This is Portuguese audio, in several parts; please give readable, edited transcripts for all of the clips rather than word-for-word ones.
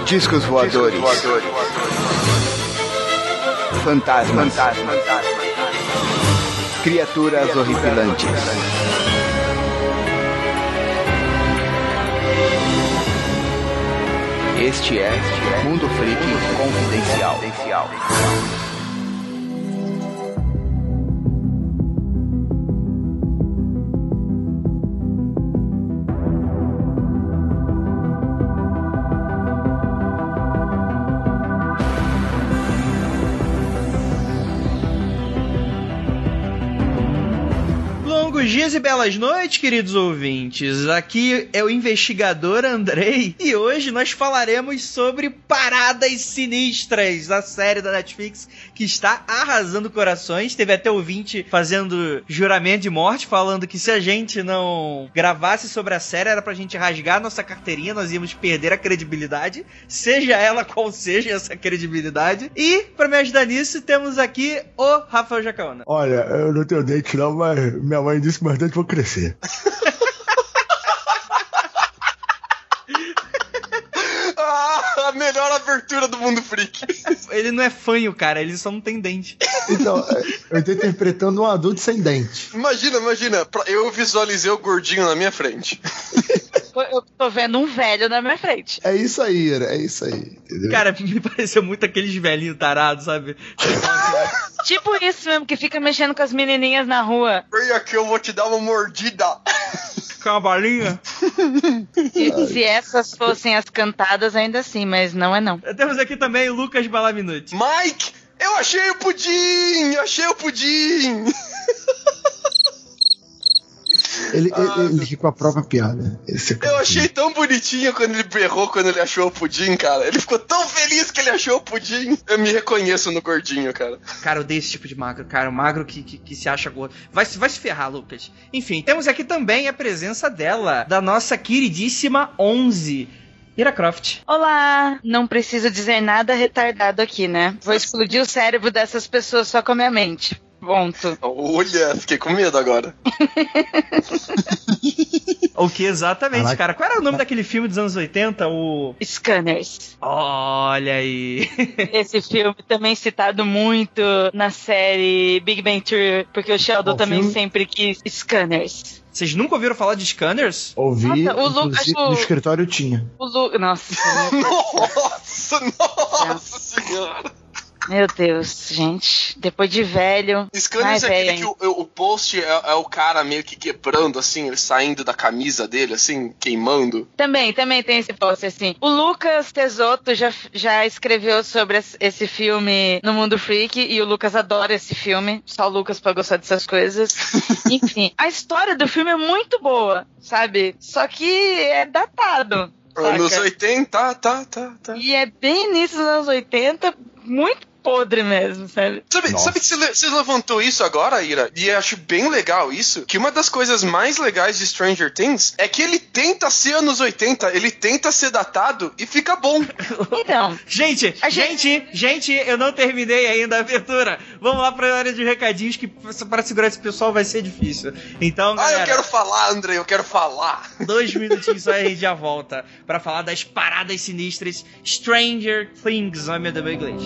Discos voadores. Fantasmas. Criaturas horripilantes. Este é Mundo Freak Confidencial. Dias e belas noites, queridos ouvintes. Aqui é o investigador Andrei e hoje nós falaremos sobre Paradas Sinistras, a série da Netflix que está arrasando corações. Teve até ouvinte fazendo juramento de morte, falando que se a gente não gravasse sobre a série era pra gente rasgar nossa carteirinha, nós íamos perder a credibilidade, seja ela qual seja essa credibilidade. E pra me ajudar nisso temos aqui o Rafael Jacaona. Olha, eu não tenho dente não, mas minha mãe disse que meus dentes vão crescer. A melhor abertura do Mundo Freak. Ele não é fanho, cara, ele só não tem dente. Então, eu tô interpretando um adulto sem dente. Imagina, eu visualizei o gordinho na minha frente. Eu tô vendo um velho na minha frente. É isso aí, Ira, é isso aí, entendeu? Cara, me pareceu muito aqueles velhinhos tarados, sabe? Tipo isso mesmo, que fica mexendo com as menininhas na rua. Vem aqui, eu vou te dar uma mordida. Com uma balinha? Se essas fossem as cantadas, ainda assim, mas não é não. Temos aqui também o Lucas Balaminuti. Mike, eu achei o pudim! Ele ri com a própria piada. Eu achei tão bonitinho quando ele berrou, quando ele achou o pudim, cara. Ele ficou tão feliz que ele achou o pudim. Eu me reconheço no gordinho, cara. Cara, eu odeio esse tipo de magro, cara. O magro que se acha gordo. Vai se ferrar, Lucas. Enfim, temos aqui também a presença dela, da nossa queridíssima 11. Ira Croft. Olá! Não preciso dizer nada retardado aqui, né? Vou explodir o cérebro dessas pessoas só com a minha mente. Ponto. Olha, fiquei com medo agora. O que exatamente, cara? Qual era o nome daquele filme dos anos 80? O Scanners. Olha aí. Esse filme também citado muito na série Big Bang Theory, porque o Sheldon também sempre quis Scanners. Vocês nunca ouviram falar de Scanners? Ouvi, nossa, o Lucas, no escritório tinha. Nossa senhora. Meu Deus, gente. Depois de velho. Scanners é aquele que o post é o cara meio que quebrando, assim, ele saindo da camisa dele, assim, queimando. Também tem esse post, assim. O Lucas Tesoto já escreveu sobre esse filme no Mundo Freak, e o Lucas adora esse filme. Só o Lucas pra gostar dessas coisas. Enfim, a história do filme é muito boa, sabe? Só que é datado. Anos 80, tá. E é bem início dos anos 80, muito podre mesmo, sabe? Sabe que você levantou isso agora, Ira? E eu acho bem legal isso, que uma das coisas mais legais de Stranger Things é que ele tenta ser anos 80, ele tenta ser datado e fica bom. Então... Gente, eu não terminei ainda a abertura. Vamos lá pra área de recadinhos, que para segurar esse pessoal vai ser difícil. Então, galera... eu quero falar, André, eu quero falar. 2 minutinhos só e a gente já volta pra falar das paradas sinistras Stranger Things, não é meu Deus, inglês.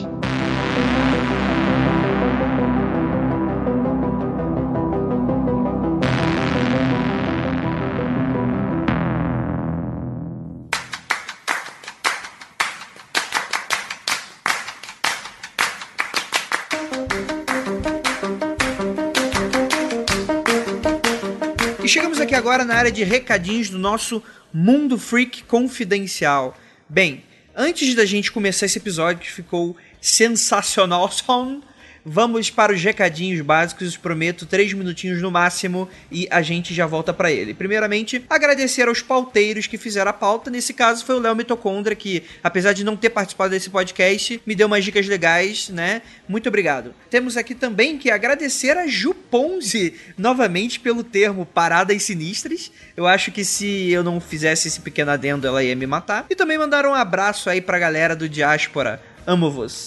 E chegamos aqui agora na área de recadinhos do nosso Mundo Freak Confidencial. Bem, antes da gente começar esse episódio que ficou sensacional, vamos para os recadinhos básicos. Prometo 3 minutinhos no máximo e a gente já volta para ele. Primeiramente, agradecer aos pauteiros que fizeram a pauta. Nesse caso foi o Léo Mitocondria, que apesar de não ter participado desse podcast, me deu umas dicas legais, né? Muito obrigado. Temos aqui também que agradecer a Ju Ponzi novamente pelo termo paradas sinistras. Eu acho que se eu não fizesse esse pequeno adendo, ela ia me matar. E também mandaram um abraço aí pra galera do Diáspora. Amo-vos.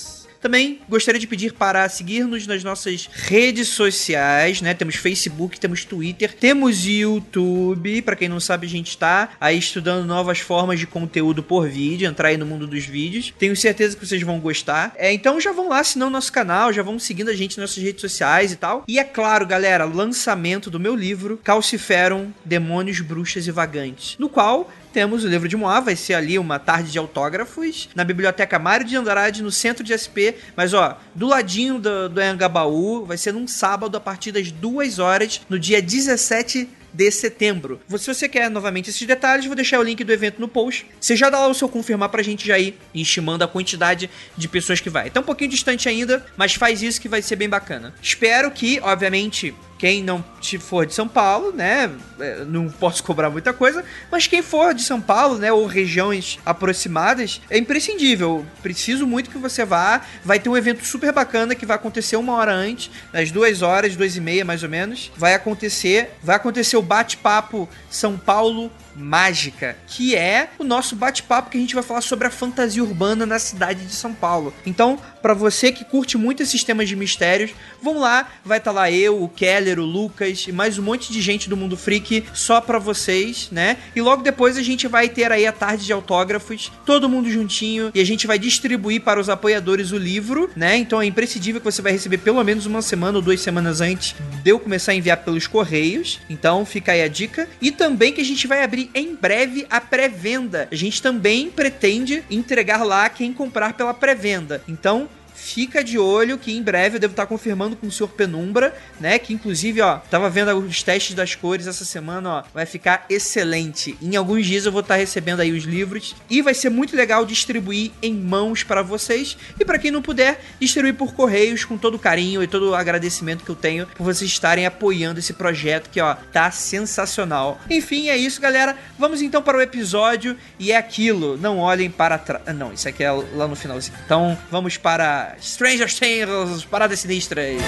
Também gostaria de pedir para seguir-nos nas nossas redes sociais, né? Temos Facebook, temos Twitter, temos YouTube. Pra quem não sabe, a gente tá aí estudando novas formas de conteúdo por vídeo, entrar aí no mundo dos vídeos. Tenho certeza que vocês vão gostar. Então já vão lá, assinando o nosso canal, já vão seguindo a gente nas nossas redes sociais e tal. E é claro, galera, lançamento do meu livro, Calciferum, Demônios, Bruxas e Vagantes, no qual temos o livro de Moá, vai ser ali uma tarde de autógrafos, na Biblioteca Mário de Andrade, no centro de SP, mas ó, do ladinho do Anhangabaú, vai ser num sábado a partir das 2 horas, no dia 17 de setembro. Se você quer novamente esses detalhes, vou deixar o link do evento no post. Você já dá lá o seu confirmar pra gente já ir estimando a quantidade de pessoas que vai. Tá um pouquinho distante ainda, mas faz isso que vai ser bem bacana. Espero que, obviamente, quem não for de São Paulo, né, não posso cobrar muita coisa, mas quem for de São Paulo, né, ou regiões aproximadas, é imprescindível. Preciso muito que você vá. Vai ter um evento super bacana que vai acontecer 1 hora antes, às 2 horas, 2h30 mais ou menos. Vai acontecer o bate-papo São Paulo Mágica, que é o nosso bate-papo que a gente vai falar sobre a fantasia urbana na cidade de São Paulo. Então, pra você que curte muito esses temas de mistérios, vão lá, vai estar lá eu, o Keller, o Lucas e mais um monte de gente do Mundo Freak só pra vocês, né? E logo depois a gente vai ter aí a tarde de autógrafos, todo mundo juntinho, e a gente vai distribuir para os apoiadores o livro, né? Então é imprescindível que você vai receber pelo menos 1 semana ou 2 semanas antes de eu começar a enviar pelos correios. Então fica aí a dica. E também que a gente vai abrir em breve a pré-venda. A gente também pretende entregar lá quem comprar pela pré-venda. Então fica de olho que em breve eu devo estar confirmando com o Sr. Penumbra, né? Que inclusive, ó, tava vendo os testes das cores essa semana, ó, vai ficar excelente. Em alguns dias eu vou estar recebendo aí os livros e vai ser muito legal distribuir em mãos para vocês e para quem não puder, distribuir por correios com todo o carinho e todo o agradecimento que eu tenho por vocês estarem apoiando esse projeto que, ó, tá sensacional. Enfim, é isso, galera. Vamos então para o episódio e é aquilo. Não olhem para trás. Não, isso aqui é lá no finalzinho. Então, vamos para Stranger Things, Paradas Sinistras.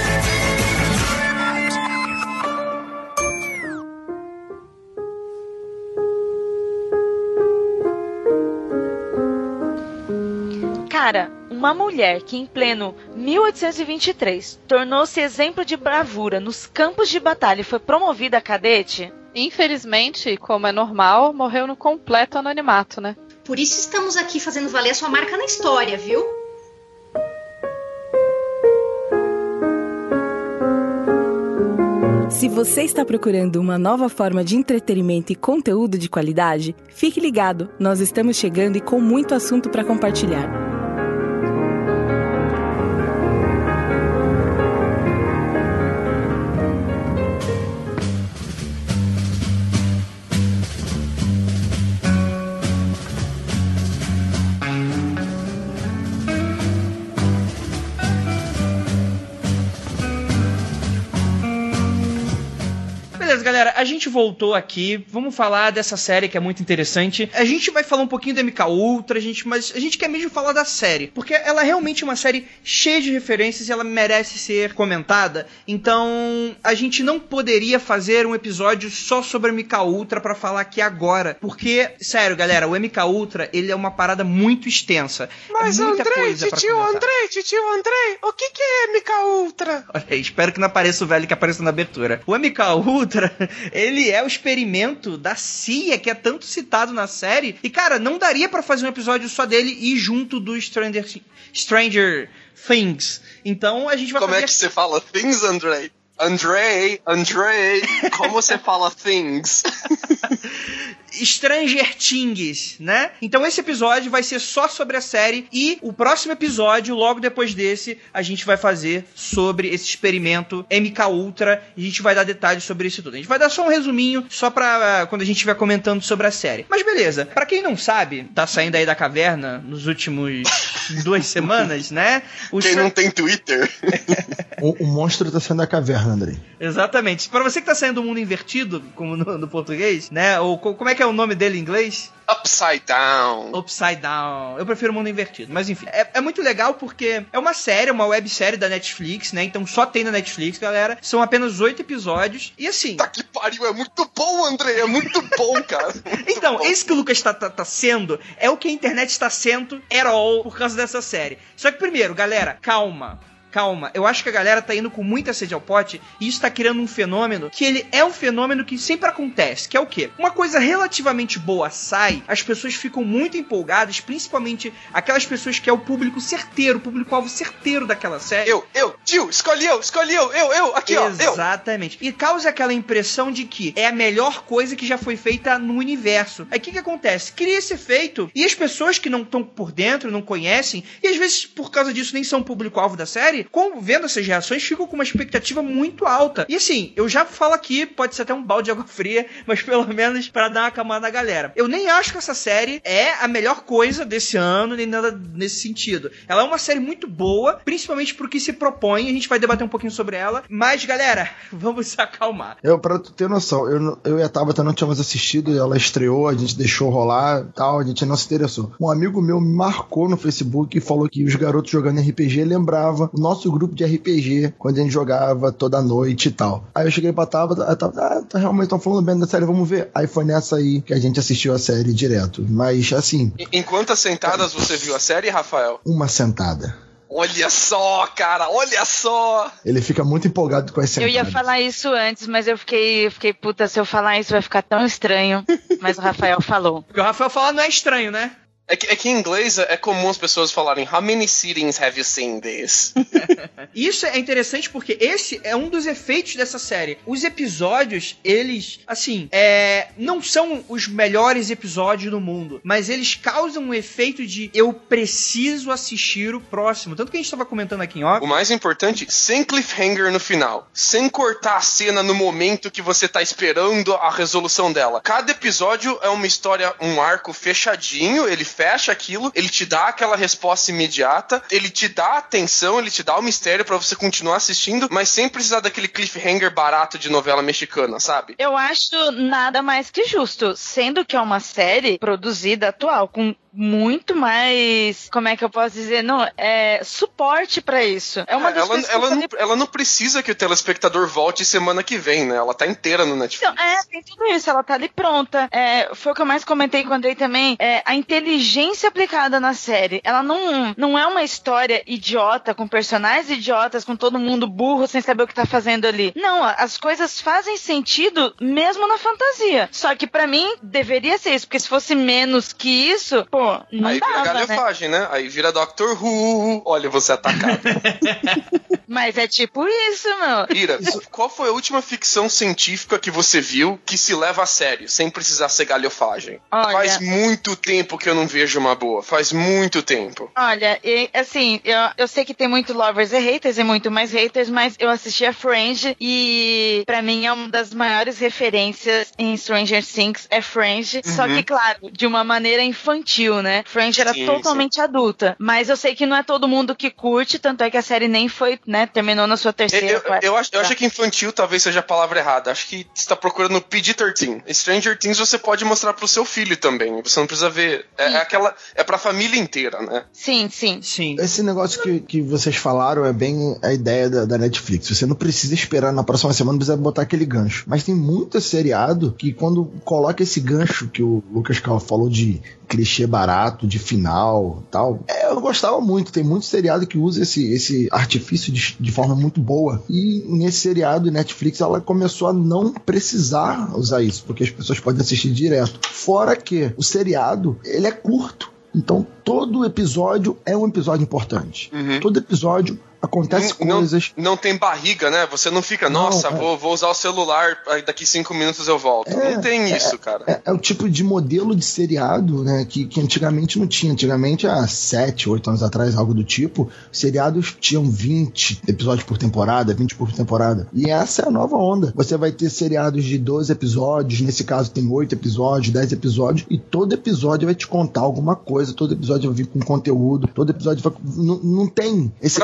Cara, uma mulher que em pleno 1823 tornou-se exemplo de bravura nos campos de batalha e foi promovida a cadete, infelizmente, como é normal, morreu no completo anonimato, né? Por isso estamos aqui fazendo valer a sua marca na história, viu? Se você está procurando uma nova forma de entretenimento e conteúdo de qualidade, fique ligado, nós estamos chegando e com muito assunto para compartilhar. Galera, a gente voltou aqui, vamos falar dessa série que é muito interessante. A gente vai falar um pouquinho da MK Ultra, mas a gente quer mesmo falar da série, porque ela é realmente uma série cheia de referências e ela merece ser comentada. Então, a gente não poderia fazer um episódio só sobre a MK Ultra pra falar aqui agora, porque, sério, galera, o MK Ultra, ele é uma parada muito extensa. Mas, é muita coisa titio Andrei, o que é MK Ultra? Olha aí, espero que não apareça o velho que apareceu na abertura. O MK Ultra, ele é o experimento da CIA, que é tanto citado na série. E, cara, não daria pra fazer um episódio só dele e junto do Stranger Things. Então, a gente vai Como fazer... é que você fala Things, Andrei? Andrei, como você fala Things? Stranger Things, né? Então esse episódio vai ser só sobre a série e o próximo episódio, logo depois desse, a gente vai fazer sobre esse experimento MK Ultra e a gente vai dar detalhes sobre isso tudo. A gente vai dar só um resuminho, só pra quando a gente estiver comentando sobre a série. Mas beleza, pra quem não sabe, tá saindo aí da caverna nos últimos 2 semanas, né? Quem não tem Twitter? O monstro tá saindo da caverna, Andrei. Exatamente. Pra você que tá saindo do mundo invertido, como no português, né? Ou como é que é o nome dele em inglês? Upside Down. Upside Down. Eu prefiro o mundo invertido. Mas enfim, é muito legal porque é uma série, uma websérie da Netflix, né? Então só tem na Netflix, galera. São apenas 8 episódios. E assim... Tá que pariu, é muito bom, André, é muito bom, cara. Então, esse que o Lucas tá sendo é o que a internet está sendo at all por causa dessa série. Só que primeiro, galera, calma. Eu acho que a galera tá indo com muita sede ao pote e isso tá criando um fenômeno que ele é um fenômeno que sempre acontece, que é o quê? Uma coisa relativamente boa sai, as pessoas ficam muito empolgadas, principalmente aquelas pessoas que é o público certeiro, o público-alvo certeiro daquela série. Tio, escolhi eu, aqui, ó, eu. Exatamente. E causa aquela impressão de que é a melhor coisa que já foi feita no universo. Aí o que acontece? Cria esse efeito e as pessoas que não estão por dentro, não conhecem, e às vezes por causa disso nem são público-alvo da série, vendo essas reações, ficam com uma expectativa muito alta. E assim, eu já falo aqui, pode ser até um balde de água fria, mas pelo menos para dar uma camada na galera. Eu nem acho que essa série é a melhor coisa desse ano, nem nada nesse sentido. Ela é uma série muito boa, principalmente pro que se propõe, a gente vai debater um pouquinho sobre ela, mas galera, vamos se acalmar. Pra tu ter noção, eu e a Tabata não tínhamos assistido, ela estreou, a gente deixou rolar e tal, a gente não se interessou. Um amigo meu me marcou no Facebook e falou que os garotos jogando RPG lembravam o nosso grupo de RPG, quando a gente jogava toda noite e tal. Aí eu cheguei pra Tabata, tá realmente tão falando bem da série, vamos ver. Aí foi nessa aí que a gente assistiu a série direto. Mas assim... Em quantas sentadas você viu a série, Rafael? Uma sentada. Olha só, cara, olha só! Ele fica muito empolgado com as sentadas. Eu ia falar isso antes, mas eu fiquei puta, se eu falar isso vai ficar tão estranho. Mas o Rafael falou. Porque o Rafael falar não é estranho, né? É que em inglês é comum as pessoas falarem How many sittings have you seen this? Isso é interessante porque esse é um dos efeitos dessa série. Os episódios, eles, assim, não são os melhores episódios do mundo, mas eles causam um efeito de eu preciso assistir o próximo. Tanto que a gente estava comentando aqui em off. O mais importante, sem cliffhanger no final. Sem cortar a cena no momento que você tá esperando a resolução dela. Cada episódio é uma história, um arco fechadinho, ele fecha aquilo, ele te dá aquela resposta imediata, ele te dá atenção, ele te dá o mistério pra você continuar assistindo, mas sem precisar daquele cliffhanger barato de novela mexicana, sabe? Eu acho nada mais que justo, sendo que é uma série produzida atual, com muito mais, como é que eu posso dizer, suporte pra isso. É uma das coisas ela não precisa que o telespectador volte semana que vem, né? Ela tá inteira no Netflix. Então, tem tudo isso, ela tá ali pronta. Foi o que eu mais comentei com o Andrei também, a inteligência aplicada na série. Ela não é uma história idiota, com personagens idiotas, com todo mundo burro, sem saber o que tá fazendo ali. Não, as coisas fazem sentido mesmo na fantasia. Só que pra mim, deveria ser isso, porque se fosse menos que isso, pô, não aí dava, vira galhofagem, né? Aí vira Doctor Who. Olha, você atacado. Mas é tipo isso, meu. Ira, qual foi a última ficção científica que você viu que se leva a sério, sem precisar ser galhofagem? Olha, faz muito tempo que eu não vejo uma boa. Faz muito tempo. Olha, assim, eu sei que tem muito lovers e haters, e muito mais haters, mas eu assisti a Fringe e pra mim é uma das maiores referências em Stranger Things, é Fringe. Só que, claro, de uma maneira infantil, né? Fringe era totalmente adulta. Mas eu sei que não é todo mundo que curte, tanto é que a série nem foi, né? Terminou na sua terceira. Eu acho que infantil talvez seja a palavra errada. Acho que você tá procurando PG-13. Stranger Things você pode mostrar pro seu filho também. Você não precisa ver. É pra família inteira, né? Sim. Esse negócio que vocês falaram é bem a ideia da Netflix. Você não precisa esperar na próxima semana, não precisa botar aquele gancho. Mas tem muito seriado que quando coloca esse gancho que o Lucas Cal falou de clichê barato, de final e tal, eu gostava muito. Tem muito seriado que usa esse artifício de forma muito boa. E nesse seriado, Netflix, ela começou a não precisar usar isso, porque as pessoas podem assistir direto. Fora que o seriado, ele é curto. Então, todo episódio é um episódio importante. Todo episódio acontece coisas... Não tem barriga, né? Você não fica, vou usar o celular, daqui 5 minutos eu volto. Não tem isso, cara. É o tipo de modelo de seriado, né, que antigamente não tinha. Antigamente, há 7, 8 anos atrás, algo do tipo, seriados tinham 20 episódios por temporada, 20 por temporada. E essa é a nova onda. Você vai ter seriados de 12 episódios, nesse caso tem 8 episódios, 10 episódios, e todo episódio vai te contar alguma coisa, todo episódio vai vir com conteúdo, todo episódio vai... Não tem esse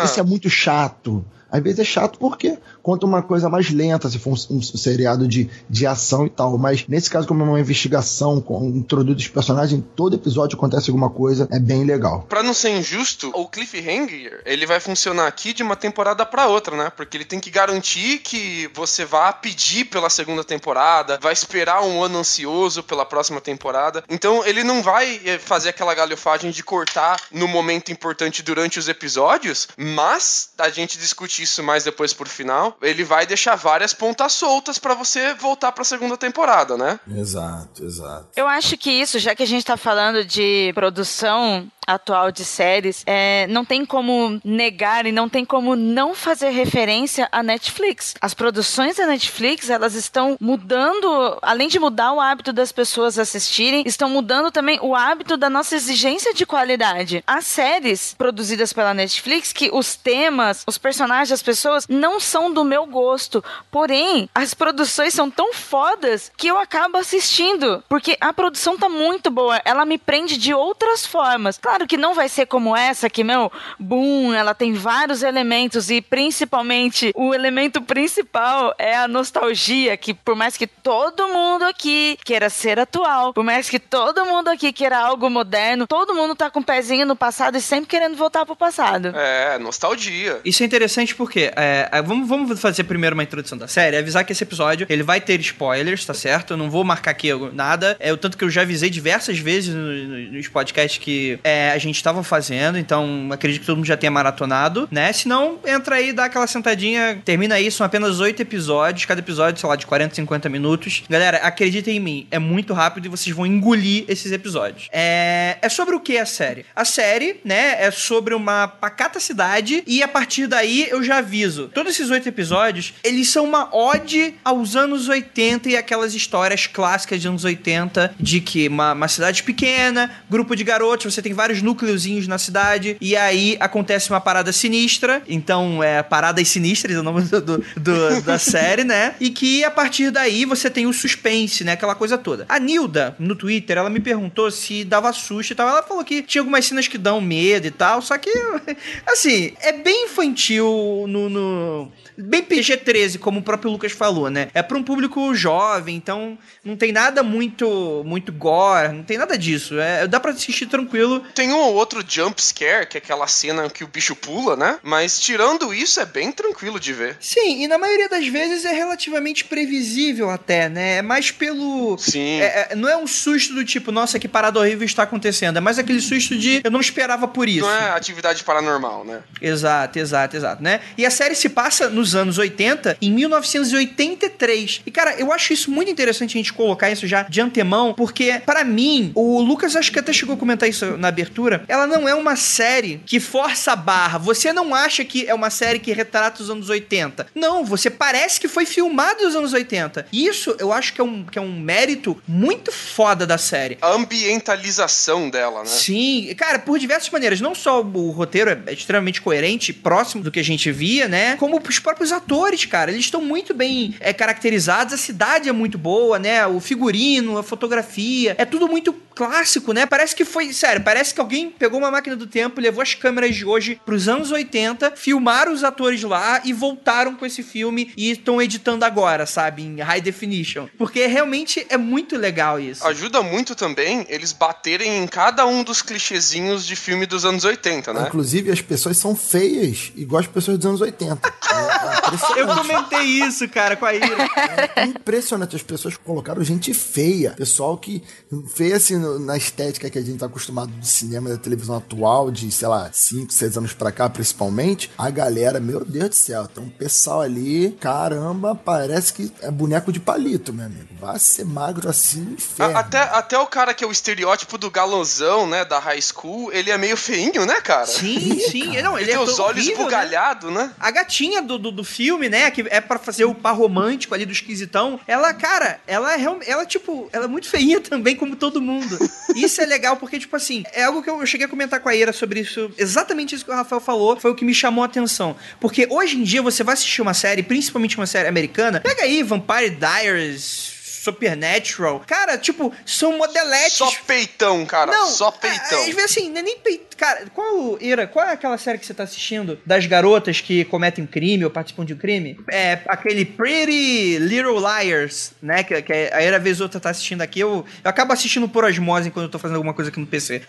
esse é muito chato. Às vezes é chato porque conta uma coisa mais lenta, se for um seriado de ação e tal. Mas nesse caso, como é uma investigação, introduz os personagens, todo episódio acontece alguma coisa, é bem legal. Pra não ser injusto, o cliffhanger, ele vai funcionar aqui de uma temporada pra outra, né? Porque ele tem que garantir que você vá pedir pela segunda temporada, vai esperar um ano ansioso pela próxima temporada. Então ele não vai fazer aquela galhofagem de cortar no momento importante durante os episódios, mas a gente discute isso mais depois por final, ele vai deixar várias pontas soltas pra você voltar pra segunda temporada, né? Exato. Eu acho que isso, já que a gente tá falando de produção atual de séries, não tem como negar e não tem como não fazer referência à Netflix. As produções da Netflix, elas estão mudando, além de mudar o hábito das pessoas assistirem, estão mudando também o hábito da nossa exigência de qualidade. As séries produzidas pela Netflix, que os temas, os personagens, as pessoas, não são do meu gosto. Porém, as produções são tão fodas que eu acabo assistindo, porque a produção tá muito boa, ela me prende de outras formas. Claro que não vai ser como essa, que, ela tem vários elementos e principalmente o elemento principal é a nostalgia, que por mais que todo mundo aqui queira ser atual, por mais que todo mundo aqui queira algo moderno, todo mundo tá com o pezinho no passado e sempre querendo voltar pro passado. Nostalgia. Isso é interessante porque, vamos fazer primeiro uma introdução da série, avisar que esse episódio, ele vai ter spoilers, tá certo? Eu não vou marcar aqui nada, tanto que eu já avisei diversas vezes nos podcasts que a gente estava fazendo, então acredito que todo mundo já tenha maratonado, né? Se não, entra aí, dá aquela sentadinha, termina aí, são apenas 8 episódios, cada episódio, sei lá, de 40, 50 minutos. Galera, acreditem em mim, é muito rápido e vocês vão engolir esses episódios. É sobre o que a série? A série, né, é sobre uma pacata cidade e a partir daí eu já aviso, todos esses 8 episódios, eles são uma ode aos anos 80 e aquelas histórias clássicas de anos 80 de que uma cidade pequena, grupo de garotos, você tem vários núcleozinhos na cidade e aí acontece uma parada sinistra, então Paradas Sinistras é o nome da série, né? E que a partir daí você tem o suspense, né? Aquela coisa toda. A Nilda, no Twitter, ela me perguntou se dava susto e tal. Ela falou que tinha algumas cenas que dão medo e tal, só que, assim, é bem infantil bem PG-13, como o próprio Lucas falou, né? É pra um público jovem, então não tem nada muito gore, não tem nada disso. Dá pra assistir tranquilo. Tem um ou outro jump scare, que é aquela cena que o bicho pula, né? Mas tirando isso, é bem tranquilo de ver. Sim, e na maioria das vezes é relativamente previsível até, né? É mais pelo... Sim. Não é um susto do tipo, nossa, que parada horrível está acontecendo. É mais aquele susto de, eu não esperava por isso. Não é atividade paranormal, né? Exato, né? E a série se passa nos anos 80, em 1983. E, cara, eu acho isso muito interessante a gente colocar isso já de antemão, porque, pra mim, o Lucas acho que até chegou a comentar isso na abertura, ela não é uma série que força a barra. Você não acha que é uma série que retrata os anos 80. Não, você parece que foi filmado nos anos 80. Isso eu acho que é um mérito muito foda da série. A ambientalização dela, né? Sim, cara, por diversas maneiras. Não só o roteiro é extremamente coerente, próximo do que a gente via, né? Como os próprios atores, cara. Eles estão muito bem caracterizados. A cidade é muito boa, né? O figurino, a fotografia. É tudo muito clássico, né? Parece que foi... Sério, parece que alguém pegou uma máquina do tempo, levou as câmeras de hoje pros anos 80, filmaram os atores lá e voltaram com esse filme e estão editando agora, sabe? Em high definition. Porque realmente é muito legal isso. Ajuda muito também eles baterem em cada um dos clichêzinhos de filme dos anos 80, né? Inclusive, as pessoas são feias, igual as pessoas dos anos 80. Eu comentei isso, cara, com a Ira. É impressionante, as pessoas colocaram gente feia. Pessoal que... Feia, assim, na estética que a gente tá acostumado do cinema e da televisão atual, de, sei lá, 5, 6 anos pra cá, principalmente. A galera, meu Deus do céu, tem um pessoal ali, caramba, parece que é boneco de palito, meu amigo. Vai ser magro assim, inferno. Até o cara que é o estereótipo do galãozão, né, da high school, ele é meio feinho, né, cara? Sim. Não, ele tem os olhos horrível, esbugalhados, né? A gatinha do filme, né, que é pra fazer o par romântico ali do esquisitão, ela, cara, ela é muito feinha também, como todo mundo. Isso é legal porque, tipo assim, é algo que eu cheguei a comentar com a Ira sobre isso, exatamente isso que o Rafael falou, foi o que me chamou a atenção. Porque hoje em dia você vai assistir uma série, principalmente uma série americana, pega aí Vampire Diaries, Supernatural. Cara, tipo, são modeletes. Só peitão, cara. Não, só peitão. Às vezes assim, não é nem peitão. Cara, qual é aquela série que você tá assistindo das garotas que cometem um crime ou participam de um crime? É aquele Pretty Little Liars, né? Que a Ira vez outra tá assistindo aqui. Eu acabo assistindo por osmose quando eu tô fazendo alguma coisa aqui no PC.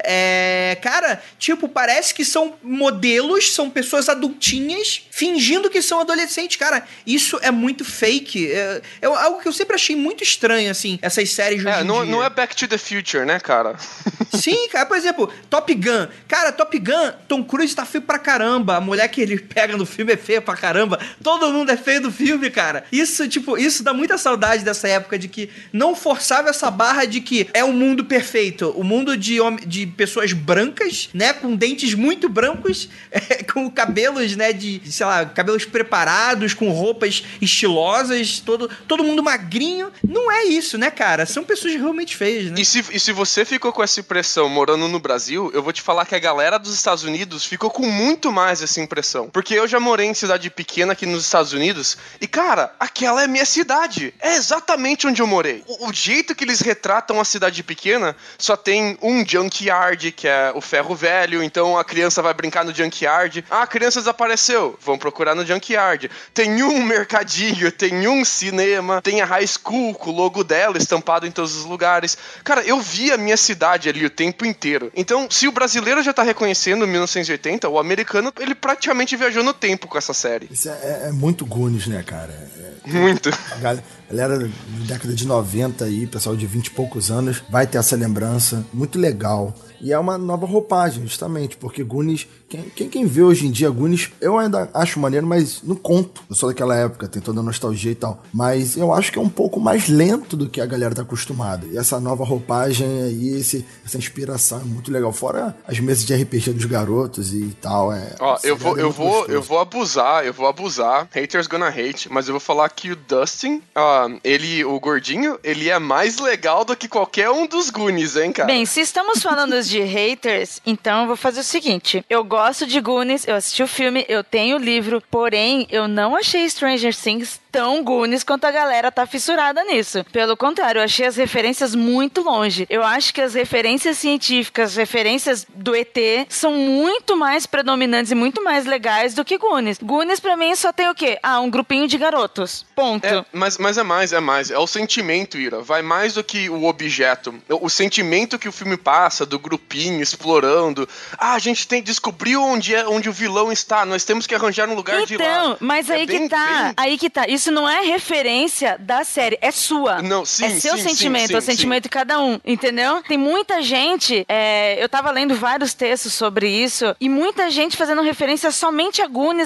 Cara, tipo, parece que são modelos, são pessoas adultinhas fingindo que são adolescentes. Cara, isso é muito fake. É algo que eu sempre achei muito estranho, assim, essas séries de hoje em dia. Não é Back to the Future, né, cara? Sim, cara, por exemplo, Top Gun. Cara, Top Gun, Tom Cruise tá feio pra caramba. A mulher que ele pega no filme é feia pra caramba. Todo mundo é feio do filme, cara. Isso dá muita saudade dessa época de que não forçava essa barra de que é um mundo perfeito. O mundo de pessoas brancas, né, com dentes muito brancos, com cabelos, né, cabelos preparados, com roupas estilosas, todo mundo magrinho. Não é isso, né, cara? São pessoas realmente feias, né? E se você ficou com essa impressão morando no Brasil, eu vou te falar que a galera dos Estados Unidos ficou com muito mais essa impressão. Porque eu já morei em cidade pequena aqui nos Estados Unidos e, cara, aquela é minha cidade. É exatamente onde eu morei. O jeito que eles retratam a cidade pequena, só tem um junkyard, que é o ferro velho, então a criança vai brincar no junkyard. Ah, a criança desapareceu. Vão procurar no junkyard. Tem um mercadinho, tem um cinema, tem a high school com o logo dela estampado em todos os lugares. Cara, eu vi a minha cidade ali o tempo inteiro. Então, se o brasileiro já tá reconhecendo 1980, o americano, ele praticamente viajou no tempo com essa série. Isso é muito Goonies, né, cara? Muito. A galera da década de 90 aí, pessoal de 20 e poucos anos, vai ter essa lembrança muito legal. E é uma nova roupagem, justamente, porque Goonies, quem vê hoje em dia Goonies, eu ainda acho maneiro, mas não conto. Eu sou daquela época, tem toda a nostalgia e tal. Mas eu acho que é um pouco mais lento do que a galera tá acostumada. E essa nova roupagem aí, essa inspiração é muito legal. Fora as mesas de RPG dos garotos e tal. Ó, eu vou abusar. Haters gonna hate, mas eu vou falar que o Dustin, o gordinho, ele é mais legal do que qualquer um dos Goonies, hein, cara? Bem, se estamos falando de haters, então eu vou fazer o seguinte. Eu gosto de Goonies, eu assisti o filme, eu tenho o livro, porém, eu não achei Stranger Things tão Goonies quanto a galera tá fissurada nisso. Pelo contrário, eu achei as referências muito longe. Eu acho que as referências científicas, as referências do ET, são muito mais predominantes e muito mais legais do que Goonies. Goonies, pra mim, só tem o quê? Um grupinho de garotos. Ponto. Mas é mais. É o sentimento, Ira. Vai mais do que o objeto. O sentimento que o filme passa, do grupinho explorando. A gente descobriu onde o vilão está. Nós temos que arranjar um lugar de lá. Então, mas aí que tá. Isso não é referência da série, é sua. Não, sim, é seu sentimento, é o sentimento de cada um, entendeu? Tem muita gente, eu tava lendo vários textos sobre isso, e muita gente fazendo referência somente a Goonies,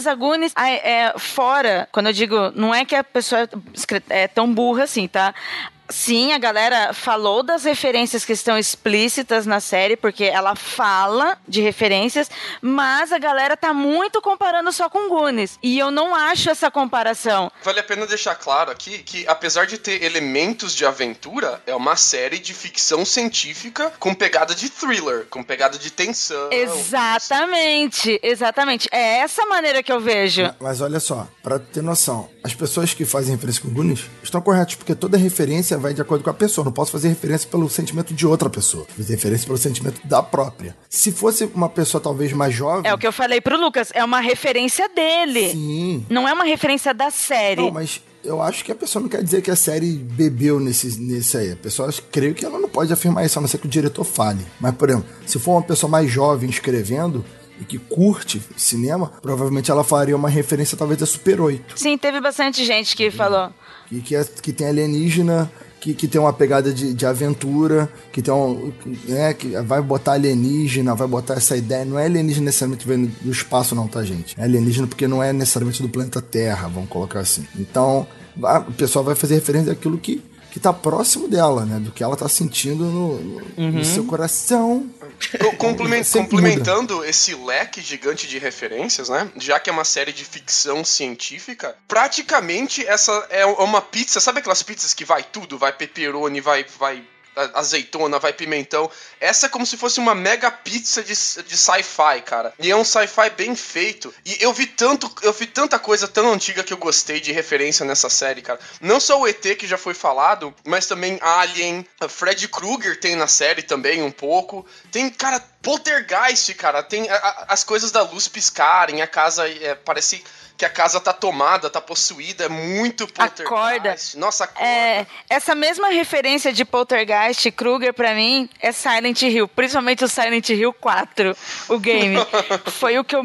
fora, quando eu digo, não é que a pessoa é tão burra assim, tá? Sim, a galera falou das referências que estão explícitas na série, porque ela fala de referências, mas a galera tá muito comparando só com Goonies. E eu não acho essa comparação. Vale a pena deixar claro aqui que, apesar de ter elementos de aventura, é uma série de ficção científica com pegada de thriller, com pegada de tensão. Exatamente. É essa maneira que eu vejo. Mas olha só, pra ter noção, as pessoas que fazem referência com Goonies estão corretas, porque toda referência vai de acordo com a pessoa. Não posso fazer referência pelo sentimento de outra pessoa. Fazer referência pelo sentimento da própria. Se fosse uma pessoa talvez mais jovem... É o que eu falei pro Lucas. É uma referência dele. Sim. Não é uma referência da série. Não, mas eu acho que a pessoa não quer dizer que a série bebeu nesse aí. A pessoa, creio que ela não pode afirmar isso, a não ser que o diretor fale. Mas, por exemplo, se for uma pessoa mais jovem escrevendo... e que curte cinema, provavelmente ela faria uma referência talvez a Super 8. Sim, teve bastante gente que falou. Que tem alienígena, que tem uma pegada de aventura, que tem que vai botar alienígena, vai botar essa ideia. Não é alienígena necessariamente que vem do espaço não, tá, gente? É alienígena porque não é necessariamente do planeta Terra, vamos colocar assim. Então, o pessoal vai fazer referência àquilo que tá próximo dela, né? Do que ela tá sentindo no seu coração. Complementando esse leque gigante de referências, né? Já que é uma série de ficção científica, praticamente essa é uma pizza. Sabe aquelas pizzas que vai tudo? Vai pepperoni, vai azeitona, vai pimentão. Essa é como se fosse uma mega pizza de sci-fi, cara. E é um sci-fi bem feito. E eu vi tanta coisa tão antiga que eu gostei de referência nessa série, cara. Não só o ET, que já foi falado, mas também Alien, Freddy Krueger tem na série também um pouco. Tem, cara, Poltergeist, cara. Tem as coisas da luz piscarem, a casa parece que a casa tá tomada, tá possuída, é muito Poltergeist. Acorda. Nossa, acorda. Essa mesma referência de Poltergeist e Krueger, pra mim, é Silent Hill. Principalmente o Silent Hill 4, o game. Foi o que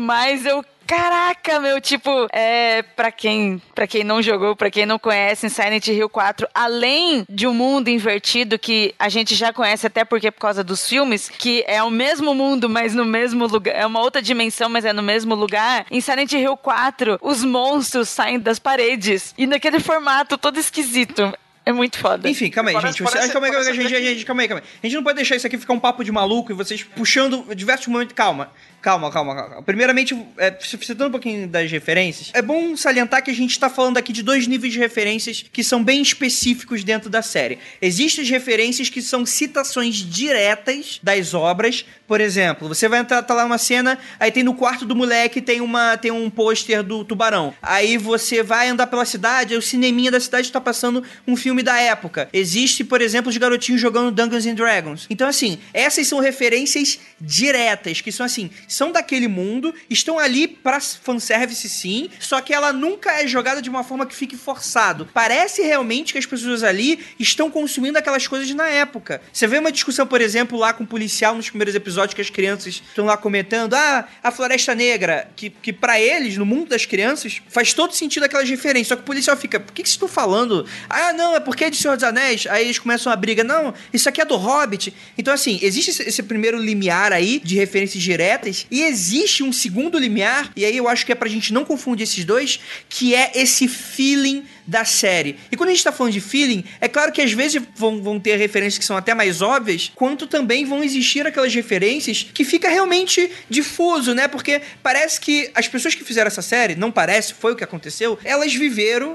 Caraca, meu, tipo, pra quem não jogou, pra quem não conhece, em Silent Hill 4, além de um mundo invertido que a gente já conhece até porque por causa dos filmes, que é o mesmo mundo, mas no mesmo lugar, é uma outra dimensão, mas é no mesmo lugar, em Silent Hill 4, os monstros saem das paredes e naquele formato todo esquisito. É muito foda. Enfim, calma aí, gente. Calma aí. A gente não pode deixar isso aqui ficar um papo de maluco e vocês puxando diversos momentos. Calma. Primeiramente, citando um pouquinho das referências, é bom salientar que a gente tá falando aqui de 2 níveis de referências que são bem específicos dentro da série. Existem as referências que são citações diretas das obras. Por exemplo, você vai entrar, tá lá uma cena, aí tem no quarto do moleque, tem um pôster do Tubarão. Aí você vai andar pela cidade, aí o cineminha da cidade tá passando um filme da época. Existe, por exemplo, os garotinhos jogando Dungeons and Dragons. Então, assim, essas são referências diretas, que são assim, são daquele mundo, estão ali pra fanservice sim, só que ela nunca é jogada de uma forma que fique forçado. Parece realmente que as pessoas ali estão consumindo aquelas coisas na época. Você vê uma discussão, por exemplo, lá com o policial nos primeiros episódios que as crianças estão lá comentando, a Floresta Negra, que pra eles, no mundo das crianças, faz todo sentido aquelas referências, só que o policial fica, por que vocês estão falando? Não, é porque é de Senhor dos Anéis. Aí eles começam a briga, não, isso aqui é do Hobbit. Então, assim, existe esse primeiro limiar aí de referências diretas e existe um segundo limiar, e aí eu acho que é pra gente não confundir esses dois, que é esse feeling da série. E quando a gente tá falando de feeling, é claro que às vezes vão ter referências que são até mais óbvias, quanto também vão existir aquelas referências que fica realmente difuso, né? Porque parece que as pessoas que fizeram essa série, não parece, foi o que aconteceu, elas viveram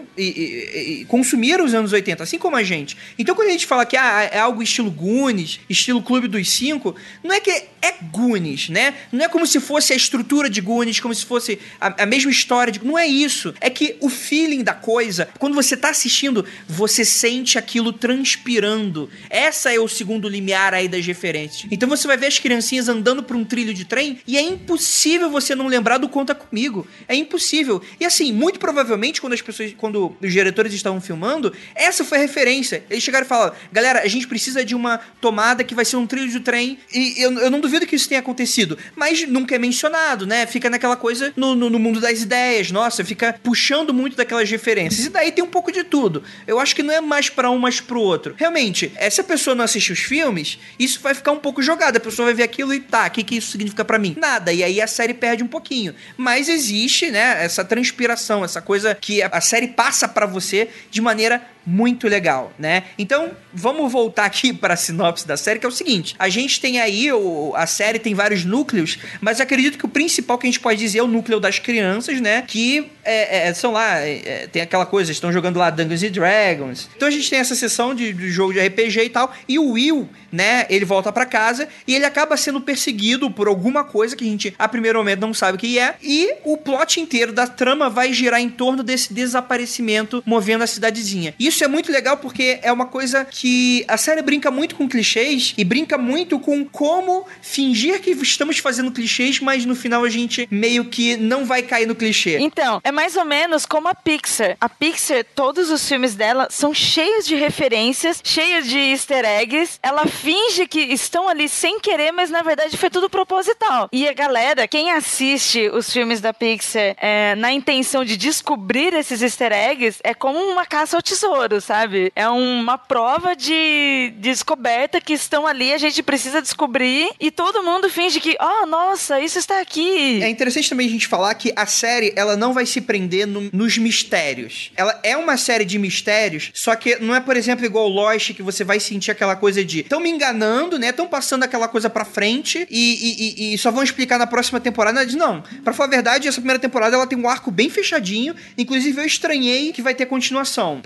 e consumiram os anos 80, assim como a gente. Então quando a gente fala que é algo estilo Goonies, estilo Clube dos 5, não é que é Goonies, né? Não é como se fosse a estrutura de Goonies, como se fosse a mesma história de... Não é isso. É que o feeling da coisa, quando você tá assistindo, você sente aquilo transpirando. Essa é o segundo limiar aí das referências. Então você vai ver as criancinhas andando por um trilho de trem e é impossível você não lembrar do Conta Comigo. É impossível. E assim, muito provavelmente, quando os diretores estavam filmando, essa foi a referência. Eles chegaram e falaram, galera, a gente precisa de uma tomada que vai ser um trilho de trem e eu não duvido que isso tenha acontecido, mas nunca é mencionado, né? Fica naquela coisa no mundo das ideias, nossa, fica puxando muito daquelas referências. E daí tem um pouco de tudo. Eu acho que não é mais pra um, mais pro outro. Realmente, se a pessoa não assistir os filmes, isso vai ficar um pouco jogado. A pessoa vai ver aquilo e o que isso significa pra mim? Nada. E aí a série perde um pouquinho. Mas existe, né, essa transpiração, essa coisa que a série passa pra você de maneira muito legal, né? Então, vamos voltar aqui para a sinopse da série, que é o seguinte. A gente tem aí, a série tem vários núcleos, mas acredito que o principal que a gente pode dizer é o núcleo das crianças, né? Que são lá, tem aquela coisa, estão jogando lá Dungeons and Dragons. Então a gente tem essa sessão de jogo de RPG e tal, e o Will, né, ele volta pra casa e ele acaba sendo perseguido por alguma coisa que a gente, a primeiro momento, não sabe o que é, e o plot inteiro da trama vai girar em torno desse desaparecimento movendo a cidadezinha. Isso é muito legal porque é uma coisa que a série brinca muito com clichês e brinca muito com como fingir que estamos fazendo clichês, mas no final a gente meio que não vai cair no clichê. Então, é mais ou menos como a Pixar. A Pixar, todos os filmes dela são cheios de referências, cheios de easter eggs. Ela finge que estão ali sem querer, mas na verdade foi tudo proposital. E a galera, quem assiste os filmes da Pixar na intenção de descobrir esses easter eggs, é como uma caça ao tesouro, sabe? É uma prova de descoberta que estão ali, a gente precisa descobrir e todo mundo finge que, nossa, isso está aqui. É interessante também a gente falar que a série, ela não vai se prender nos mistérios. Ela é uma série de mistérios, só que não é, por exemplo, igual Lost, que você vai sentir aquela coisa de estão me enganando, né? Estão passando aquela coisa pra frente e só vão explicar na próxima temporada. Não, pra falar a verdade, essa primeira temporada ela tem um arco bem fechadinho, inclusive eu estranhei que vai ter continuação. Pra mim,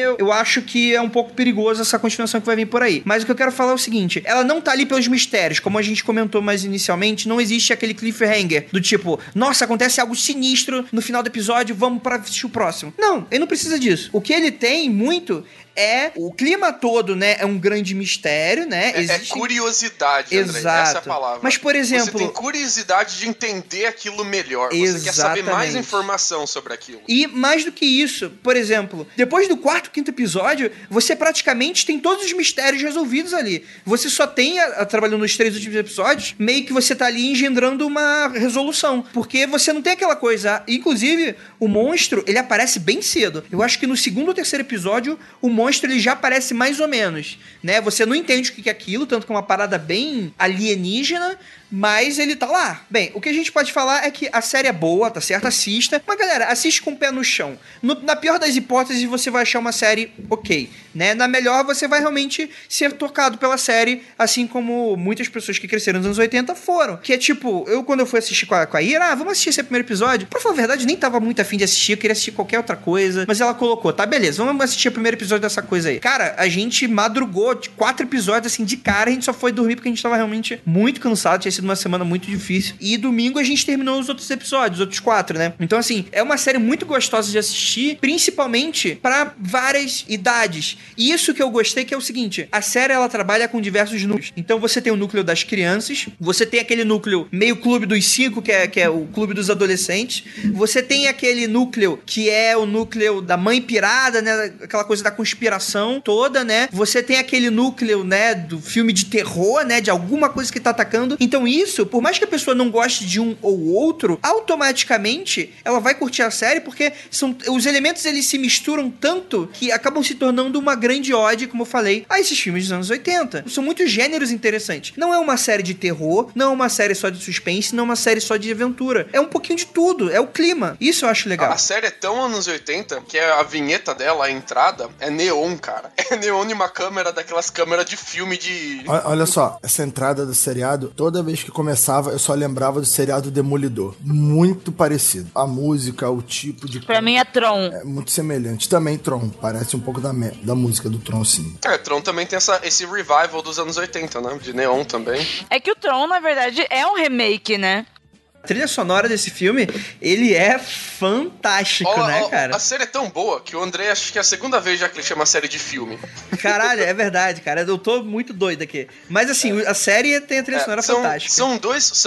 eu acho que é um pouco perigoso essa continuação que vai vir por aí. Mas o que eu quero falar é o seguinte, ela não tá ali pelos mistérios, como a gente comentou mais inicialmente, não existe aquele cliffhanger do tipo, nossa, acontece algo sinistro no final do episódio, vamos para assistir o próximo. Não, ele não precisa disso. O que ele tem muito é o clima todo, né? É um grande mistério, né? É curiosidade, André. Exato. Essa é a palavra. Mas, por exemplo... Você tem curiosidade de entender aquilo melhor. Você quer saber mais informação sobre aquilo. E mais do que isso, por exemplo, depois do 4º, 5º episódio, você praticamente tem todos os mistérios resolvidos ali. Você só tem, trabalhando nos 3 últimos episódios, meio que você tá ali engendrando uma resolução. Porque você não tem aquela coisa... Inclusive, o monstro, ele aparece bem cedo. Eu acho que no 2º ou 3º episódio, o monstro ele já aparece mais ou menos, né? Você não entende o que é aquilo, tanto que é uma parada bem alienígena, mas ele tá lá. Bem, o que a gente pode falar é que a série é boa, tá certo? Assista. Mas, galera, assiste com o pé no chão. Na pior das hipóteses, você vai achar uma série ok, né? Na melhor, você vai realmente ser tocado pela série, assim como muitas pessoas que cresceram nos anos 80 foram. Que é tipo, quando eu fui assistir com a Ira, vamos assistir esse primeiro episódio. Pra falar a verdade, nem tava muito afim de assistir, eu queria assistir qualquer outra coisa. Mas ela colocou, tá, beleza, vamos assistir o primeiro episódio dessa coisa aí. Cara, a gente madrugou de 4 episódios, assim, de cara, a gente só foi dormir porque a gente tava realmente muito cansado, tinha sido uma semana muito difícil. E domingo a gente terminou os outros episódios, os outros 4, né? Então, assim, é uma série muito gostosa de assistir, principalmente pra várias idades. E isso que eu gostei, que é o seguinte, a série, ela trabalha com diversos núcleos. Então, você tem o núcleo das crianças, você tem aquele núcleo meio clube dos 5, que é o clube dos adolescentes, você tem aquele núcleo que é o núcleo da mãe pirada, né? Aquela coisa da conspiração toda, né? Você tem aquele núcleo, né, do filme de terror, né, de alguma coisa que tá atacando. Então isso, por mais que a pessoa não goste de um ou outro, automaticamente ela vai curtir a série, porque os elementos, eles se misturam tanto que acabam se tornando uma grande ode, como eu falei, a esses filmes dos anos 80. São muitos gêneros interessantes. Não é uma série de terror, não é uma série só de suspense, não é uma série só de aventura. É um pouquinho de tudo, é o clima. Isso eu acho legal. A série é tão anos 80 que a vinheta dela, a entrada, é neon, cara. É neon e uma câmera daquelas câmeras de filme de... Olha só, essa entrada do seriado, toda vez que começava, eu só lembrava do seriado Demolidor. Muito parecido. A música, o tipo de... Pra mim é Tron. É muito semelhante. Também Tron. Parece um pouco da música do Tron, sim. Tron também tem esse revival dos anos 80, né? De neon também. É que o Tron, na verdade, é um remake, né? A trilha sonora desse filme, ele é fantástico, né, cara? A série é tão boa que o André, acho que é a segunda vez já que ele chama a série de filme. Caralho, é verdade, cara. Eu tô muito doido aqui. Mas assim, a série tem a trilha sonora fantástica. São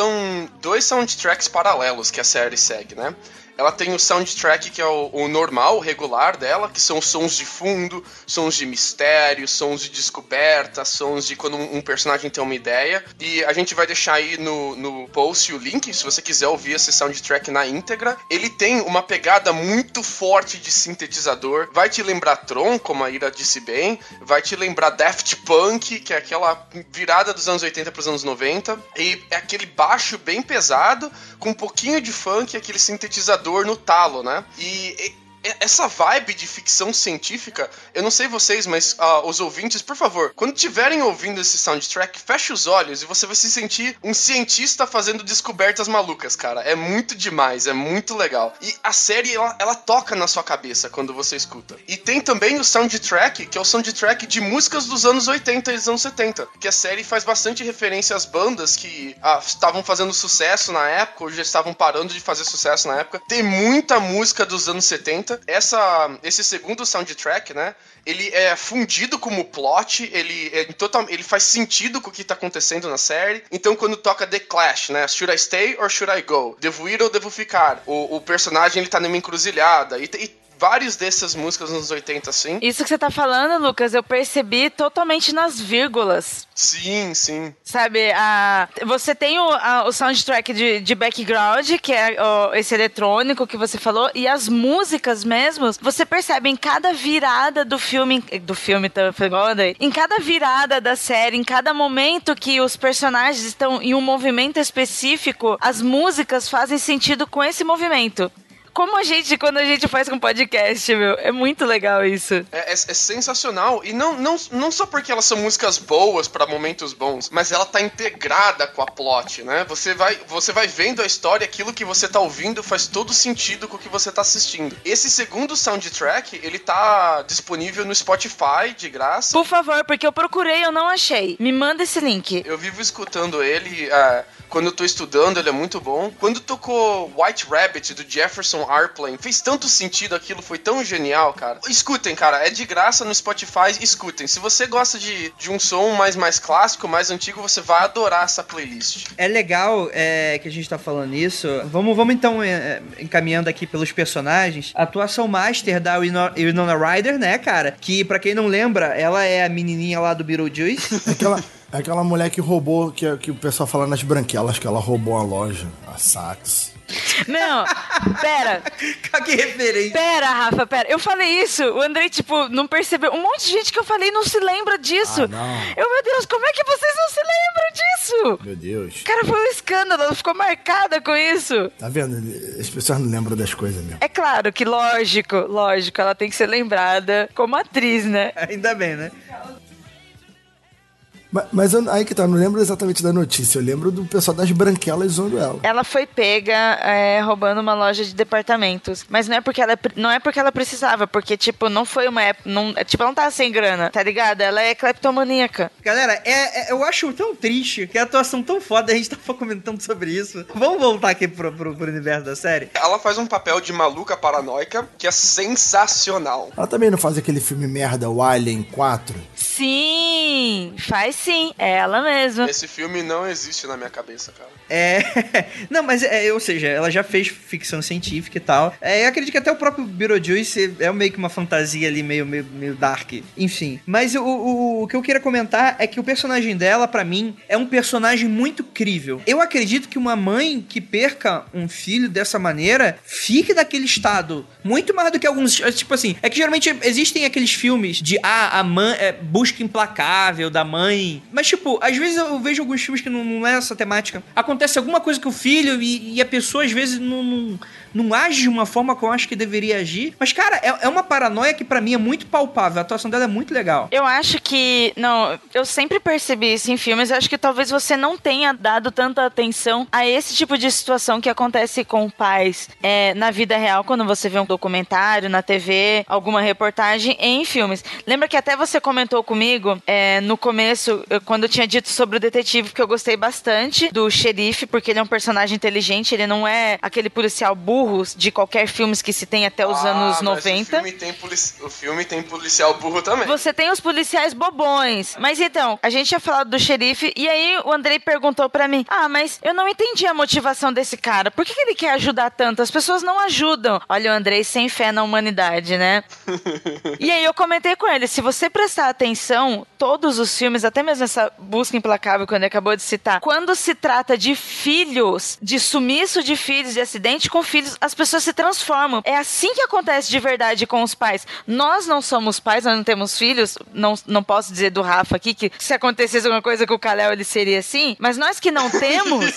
dois soundtracks paralelos que a série segue, né? Ela tem o soundtrack que é o normal, o regular dela, que são sons de fundo, sons de mistério, sons de descoberta, sons de quando um personagem tem uma ideia. E a gente vai deixar aí no post o link, se você quiser ouvir esse soundtrack na íntegra. Ele tem uma pegada muito forte de sintetizador. Vai te lembrar Tron, como a Ira disse bem. Vai te lembrar Daft Punk, que é aquela virada dos anos 80 para os anos 90. E é aquele baixo bem pesado, com um pouquinho de funk, aquele sintetizador no talo, né? E essa vibe de ficção científica, eu não sei vocês, mas os ouvintes, por favor, quando estiverem ouvindo esse soundtrack, feche os olhos e você vai se sentir um cientista fazendo descobertas malucas, cara. É muito demais, é muito legal. E a série, ela toca na sua cabeça quando você escuta. E tem também o soundtrack, que é o soundtrack de músicas dos anos 80 e dos anos 70, que a série faz bastante referência às bandas que estavam fazendo sucesso na época, ou já estavam parando de fazer sucesso na época. Tem muita música dos anos 70. Esse segundo soundtrack, né, ele é fundido como plot, ele faz sentido com o que tá acontecendo na série. Então quando toca The Clash, né, Should I Stay or Should I Go? Devo ir ou devo ficar? O personagem, ele tá numa encruzilhada, e várias dessas músicas nos 80, assim. Isso que você tá falando, Lucas, eu percebi totalmente nas vírgulas. Sim, sim. Sabe, você tem o soundtrack de background, que é esse eletrônico que você falou, e as músicas mesmo, você percebe em cada virada do filme em cada virada da série, em cada momento que os personagens estão em um movimento específico, as músicas fazem sentido com esse movimento. como quando a gente faz com podcast, meu, é muito legal isso. É sensacional. E não só porque elas são músicas boas pra momentos bons, mas ela tá integrada com a plot, né? Você vai vendo a história, aquilo que você tá ouvindo faz todo sentido com o que você tá assistindo. Esse segundo soundtrack, ele tá disponível no Spotify, de graça. Por favor, porque eu procurei, eu não achei. Me manda esse link. Eu vivo escutando ele, quando eu tô estudando, ele é muito bom. Quando tocou White Rabbit, do Jefferson Airplane, fez tanto sentido aquilo, foi tão genial, cara. Escutem, cara, é de graça no Spotify, escutem. Se você gosta de um som mais clássico, mais antigo, você vai adorar essa playlist. É legal que a gente tá falando isso. Vamos então encaminhando aqui pelos personagens. A atuação master da Winona Ryder, né, cara? Que, pra quem não lembra, ela é a menininha lá do Beetlejuice. Aquela mulher que roubou, que o pessoal fala nas branquelas, que ela roubou a loja, a Saks. Não, pera. Que referência. Pera, Rafa, pera. Eu falei isso, o Andrei, não percebeu. Um monte de gente que eu falei não se lembra disso. Não. Meu Deus, como é que vocês não se lembram disso? Meu Deus. Cara, foi um escândalo, ela ficou marcada com isso. Tá vendo? As pessoas não lembram das coisas mesmo. É claro que, lógico, ela tem que ser lembrada como atriz, né? Ainda bem, né? Mas aí que tá, eu não lembro exatamente da notícia. Eu lembro do pessoal das branquelas zoando ela. Ela foi pega roubando uma loja de departamentos. Mas não é porque ela precisava, porque, não foi uma época. Ela não tava sem grana, tá ligado? Ela é cleptomaníaca. Galera, eu acho tão triste que a atuação tão foda, a gente tava comentando sobre isso. Vamos voltar aqui pro universo da série? Ela faz um papel de maluca paranoica que é sensacional. Ela também não faz aquele filme merda, o Alien 4? Sim, faz sim, é ela mesma. Esse filme não existe na minha cabeça, cara. Não, mas ou seja, ela já fez ficção científica e tal. Eu acredito que até o próprio Beetlejuice é meio que uma fantasia ali, meio dark. Enfim. Mas o que eu queria comentar é que o personagem dela, pra mim, é um personagem muito crível. Eu acredito que uma mãe que perca um filho dessa maneira fique daquele estado. Muito mais do que alguns. Tipo assim, é que geralmente existem aqueles filmes de a mãe busca implacável da mãe. Mas, às vezes eu vejo alguns filmes que não é essa temática. Acontece alguma coisa com o filho e a pessoa, às vezes, não age de uma forma que eu acho que deveria agir. Mas, cara, é uma paranoia que pra mim é muito palpável. A atuação dela é muito legal. Eu acho que... Não, eu sempre percebi isso em filmes. Eu acho que talvez você não tenha dado tanta atenção a esse tipo de situação que acontece com pais na vida real, quando você vê um documentário na TV, alguma reportagem em filmes. Lembra que até você comentou comigo no começo, quando eu tinha dito sobre o detetive, que eu gostei bastante do xerife, porque ele é um personagem inteligente, ele não é aquele policial burro de qualquer filme que se tem até os anos 90. O filme tem policial burro também. Você tem os policiais bobões. Mas então, a gente tinha falado do xerife, e aí o Andrei perguntou pra mim, mas eu não entendi a motivação desse cara. Por que ele quer ajudar tanto? As pessoas não ajudam. Olha o Andrei sem fé na humanidade, né? E aí eu comentei com ele, se você prestar atenção, todos os filmes, até mesmo essa busca implacável que ele acabou de citar, quando se trata de filhos, de sumiço de filhos, de acidente com filhos, as pessoas se transformam. É assim que acontece de verdade com os pais. Nós não somos pais, nós não temos filhos, não posso dizer do Rafa aqui, que se acontecesse alguma coisa com o Kal-El, ele seria assim, mas nós que não temos...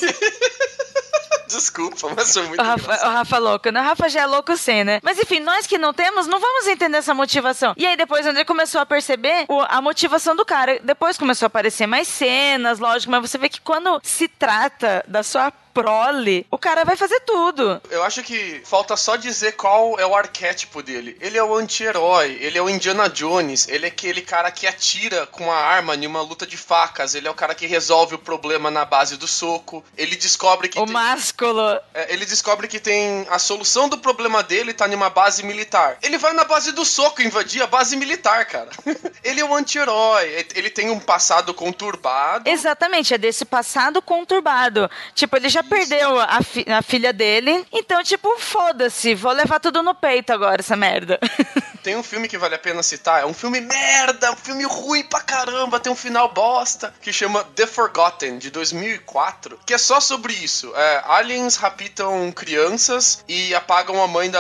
Desculpa, mas sou muito o Rafa louco, né? O Rafa já é louco sem, né? Mas enfim, nós que não temos, não vamos entender essa motivação. E aí depois o André começou a perceber a motivação do cara. Depois começou a aparecer mais cenas, lógico, mas você vê que quando se trata da sua prole, o cara vai fazer tudo. Eu acho que falta só dizer qual é o arquétipo dele. Ele é o anti-herói, ele é o Indiana Jones, ele é aquele cara que atira com a arma em uma luta de facas, ele é o cara que resolve o problema na base do soco, ele descobre que másculo. Ele descobre que tem a solução do problema dele tá numa base militar. Ele vai na base do soco invadir a base militar, cara. Ele é um anti-herói, ele tem um passado conturbado. Exatamente, é desse passado conturbado. Tipo, ele já perdeu a filha dele, então, foda-se, vou levar tudo no peito agora, essa merda. Tem um filme que vale a pena citar, é um filme merda, um filme ruim pra caramba, tem um final bosta, que chama The Forgotten, de 2004, que é só sobre isso. Aliens raptam crianças e apagam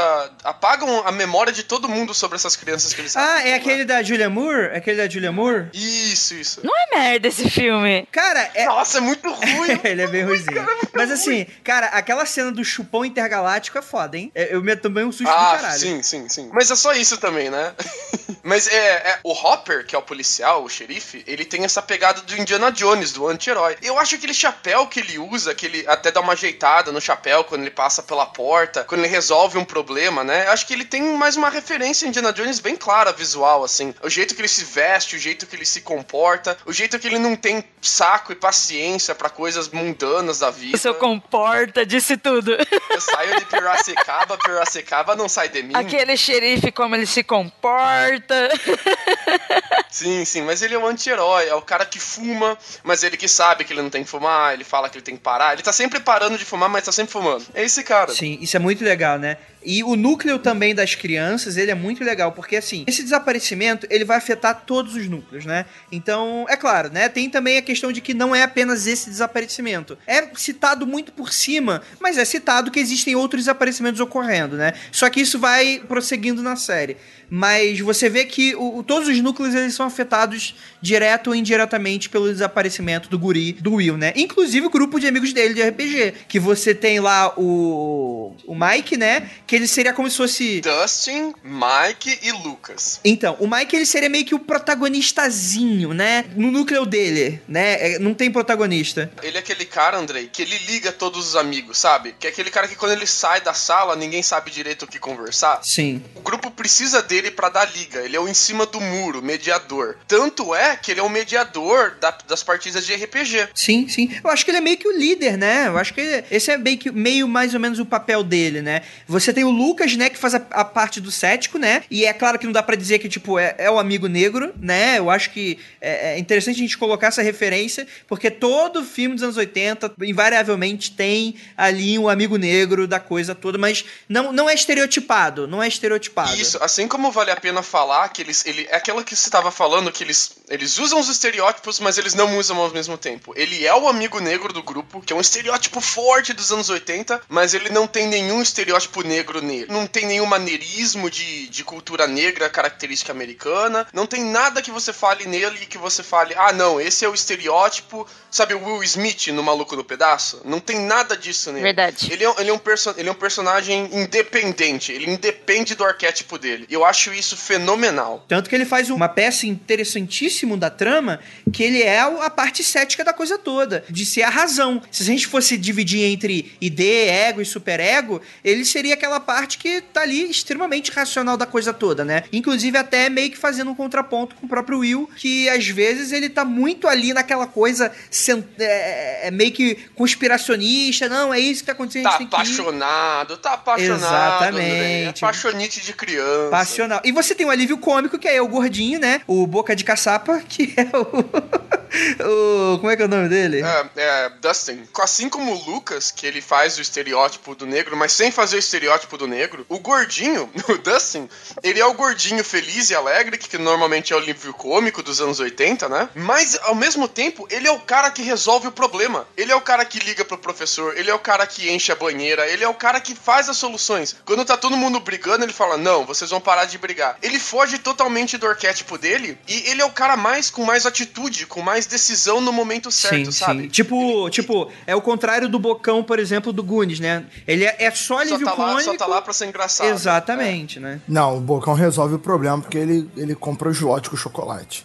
a memória de todo mundo sobre essas crianças que eles raptam. É aquele da Julia Moore? Isso. Não é merda esse filme. Cara, Nossa, é muito ruim. Ele é bem ruimzinho. Mas assim, cara, aquela cena do chupão intergaláctico é foda, hein? Eu me tomei um susto do caralho. Sim. Mas é só isso também, né? Mas o Hopper, que é o policial, o xerife, ele tem essa pegada do Indiana Jones, do anti-herói. Eu acho aquele chapéu que ele usa, que ele até dá uma ajeitada no chapéu quando ele passa pela porta, quando ele resolve um problema, né? Eu acho que ele tem mais uma referência a Indiana Jones bem clara, visual, assim. O jeito que ele se veste, o jeito que ele se comporta, o jeito que ele não tem saco e paciência pra coisas mundanas da vida. O seu comporta, disse tudo. Eu saio de Piracicaba não sai de mim. Aquele xerife, como ele se comporta. Sim, mas ele é um anti-herói, é o cara que fuma, mas ele que sabe que ele não tem que fumar, ele fala que ele tem que parar, ele tá sempre parando de fumar, mas tá sempre fumando. É esse cara. Sim, isso é muito legal, né? E o núcleo também das crianças, ele é muito legal, porque assim, esse desaparecimento, ele vai afetar todos os núcleos, né? Então, é claro, né? Tem também a questão de que não é apenas esse desaparecimento. É citado muito por cima, mas é citado que existem outros desaparecimentos ocorrendo, né? Só que isso vai prosseguindo na série. Mas você vê que todos os núcleos, eles são afetados direto ou indiretamente pelo desaparecimento do guri, do Will, né? Inclusive o grupo de amigos dele de RPG, que você tem lá o Mike, né? Que ele seria como se fosse... Dustin, Mike e Lucas. Então, o Mike, ele seria meio que o protagonistazinho, né? No núcleo dele, né? Não tem protagonista. Ele é aquele cara, Andrei, que ele liga todos os amigos, sabe? Que é aquele cara que quando ele sai da sala, ninguém sabe direito o que conversar. Sim. O grupo precisa dele pra dar liga. Ele é o em cima do muro, mediador. Tanto é que ele é o mediador das partidas de RPG. Sim. Eu acho que ele é meio que o líder, né? Eu acho que esse é meio mais ou menos o papel dele, né? Você tem o Lucas, né, que faz a parte do cético, né? E é claro que não dá pra dizer que, tipo, é o amigo negro, né? Eu acho que é interessante a gente colocar essa referência, porque todo filme dos anos 80, invariavelmente, tem ali um amigo negro da coisa toda, mas não é estereotipado, Isso, assim como vale a pena falar que é aquela que você estava falando, que eles usam os estereótipos, mas eles não usam ao mesmo tempo. Ele é o amigo negro do grupo, que é um estereótipo forte dos anos 80, mas ele não tem nenhum estereótipo negro nele. Não tem nenhum maneirismo de cultura negra, característica americana. Não tem nada que você fale nele e que você fale, não, esse é o estereótipo, sabe, o Will Smith no Maluco no Pedaço? Não tem nada disso nele. Verdade. Ele é um personagem independente, ele independe do arquétipo dele. E eu acho isso fenomenal. Tanto que ele faz uma peça interessantíssima da trama, que ele é a parte cética da coisa toda, de ser a razão. Se a gente fosse dividir entre ID, ego e superego, ele seria aquela parte que tá ali extremamente racional da coisa toda, né? Inclusive até meio que fazendo um contraponto com o próprio Will, que às vezes ele tá muito ali naquela coisa meio que conspiracionista, não, é isso que tá acontecendo. Tá apaixonado. Exatamente. André, é paixonite de criança. Passional. E você tem o alívio cômico, que é o gordinho, né? O Boca de Caçapa, que é como é que é o nome dele? Dustin. Assim como o Lucas, que ele faz o estereótipo do negro, mas sem fazer o estereótipo do negro, o gordinho, o Dustin, ele é o gordinho feliz e alegre, que normalmente é o alívio cômico dos anos 80, né? Mas, ao mesmo tempo, ele é o cara que resolve o problema. Ele é o cara que liga pro professor, ele é o cara que enche a banheira, ele é o cara que faz as soluções. Quando tá todo mundo brigando, ele fala, não, vocês vão parar de brigar. Ele foge totalmente do arquétipo dele e ele é o cara com mais atitude, com mais decisão no momento certo, sabe? Sim. Tipo, é o contrário do Bocão, por exemplo, do Goonies, né? Ele é só alívio cômico. Só tá lá pra ser engraçado. Exatamente, né? Não, o Bocão resolve o problema porque ele compra os lotes com chocolate.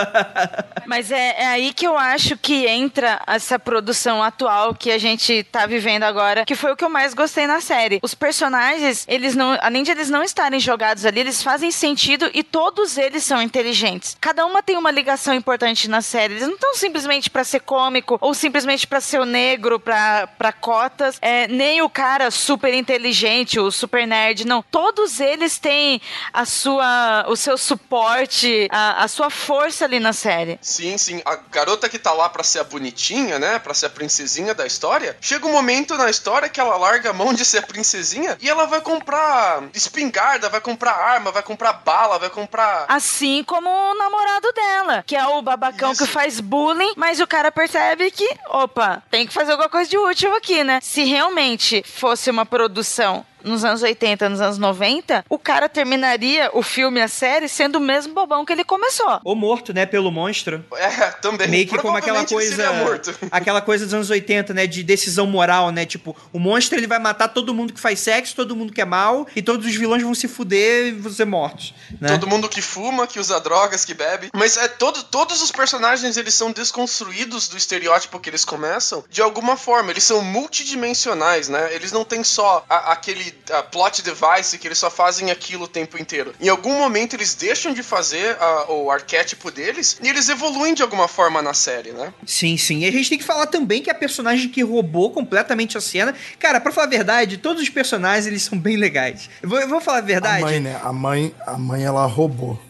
Mas é aí que eu acho que entra essa produção atual que a gente tá vivendo agora, que foi o que eu mais gostei na série. Os personagens, além de eles não estarem jogados ali, eles fazem sentido e todos eles são inteligentes. Cada uma tem uma ligação importante na série. Eles não estão simplesmente pra ser cômico ou simplesmente pra ser o negro, pra cotas, nem o cara super inteligente, o super nerd, não. Todos eles têm o seu suporte, a sua força ali na série. Sim. Sim, sim. A garota que tá lá pra ser a bonitinha, né? Pra ser a princesinha da história. Chega um momento na história que ela larga a mão de ser a princesinha e ela vai comprar espingarda, vai comprar arma, vai comprar bala, vai comprar... Assim como o namorado dela, que é o babacão que faz bullying, mas o cara percebe que, opa, tem que fazer alguma coisa de útil aqui, né? Se realmente fosse uma produção nos anos 80, nos anos 90, o cara terminaria o filme, a série, sendo o mesmo bobão que ele começou. Ou morto, né, pelo monstro. Também. Meio que como aquela coisa... Aquela coisa dos anos 80, né, de decisão moral, né, tipo, o monstro ele vai matar todo mundo que faz sexo, todo mundo que é mal, e todos os vilões vão se fuder e vão ser mortos, né? Todo mundo que fuma, que usa drogas, que bebe. Mas todos os personagens, eles são desconstruídos do estereótipo que eles começam, de alguma forma. Eles são multidimensionais, né? Eles não têm só aquele plot device que eles só fazem aquilo o tempo inteiro. Em algum momento eles deixam de fazer o arquétipo deles e eles evoluem de alguma forma na série, né? Sim, sim. E a gente tem que falar também que a personagem que roubou completamente a cena... Cara, pra falar a verdade, todos os personagens, eles são bem legais. Eu vou falar a verdade. A mãe, né? A mãe, ela roubou.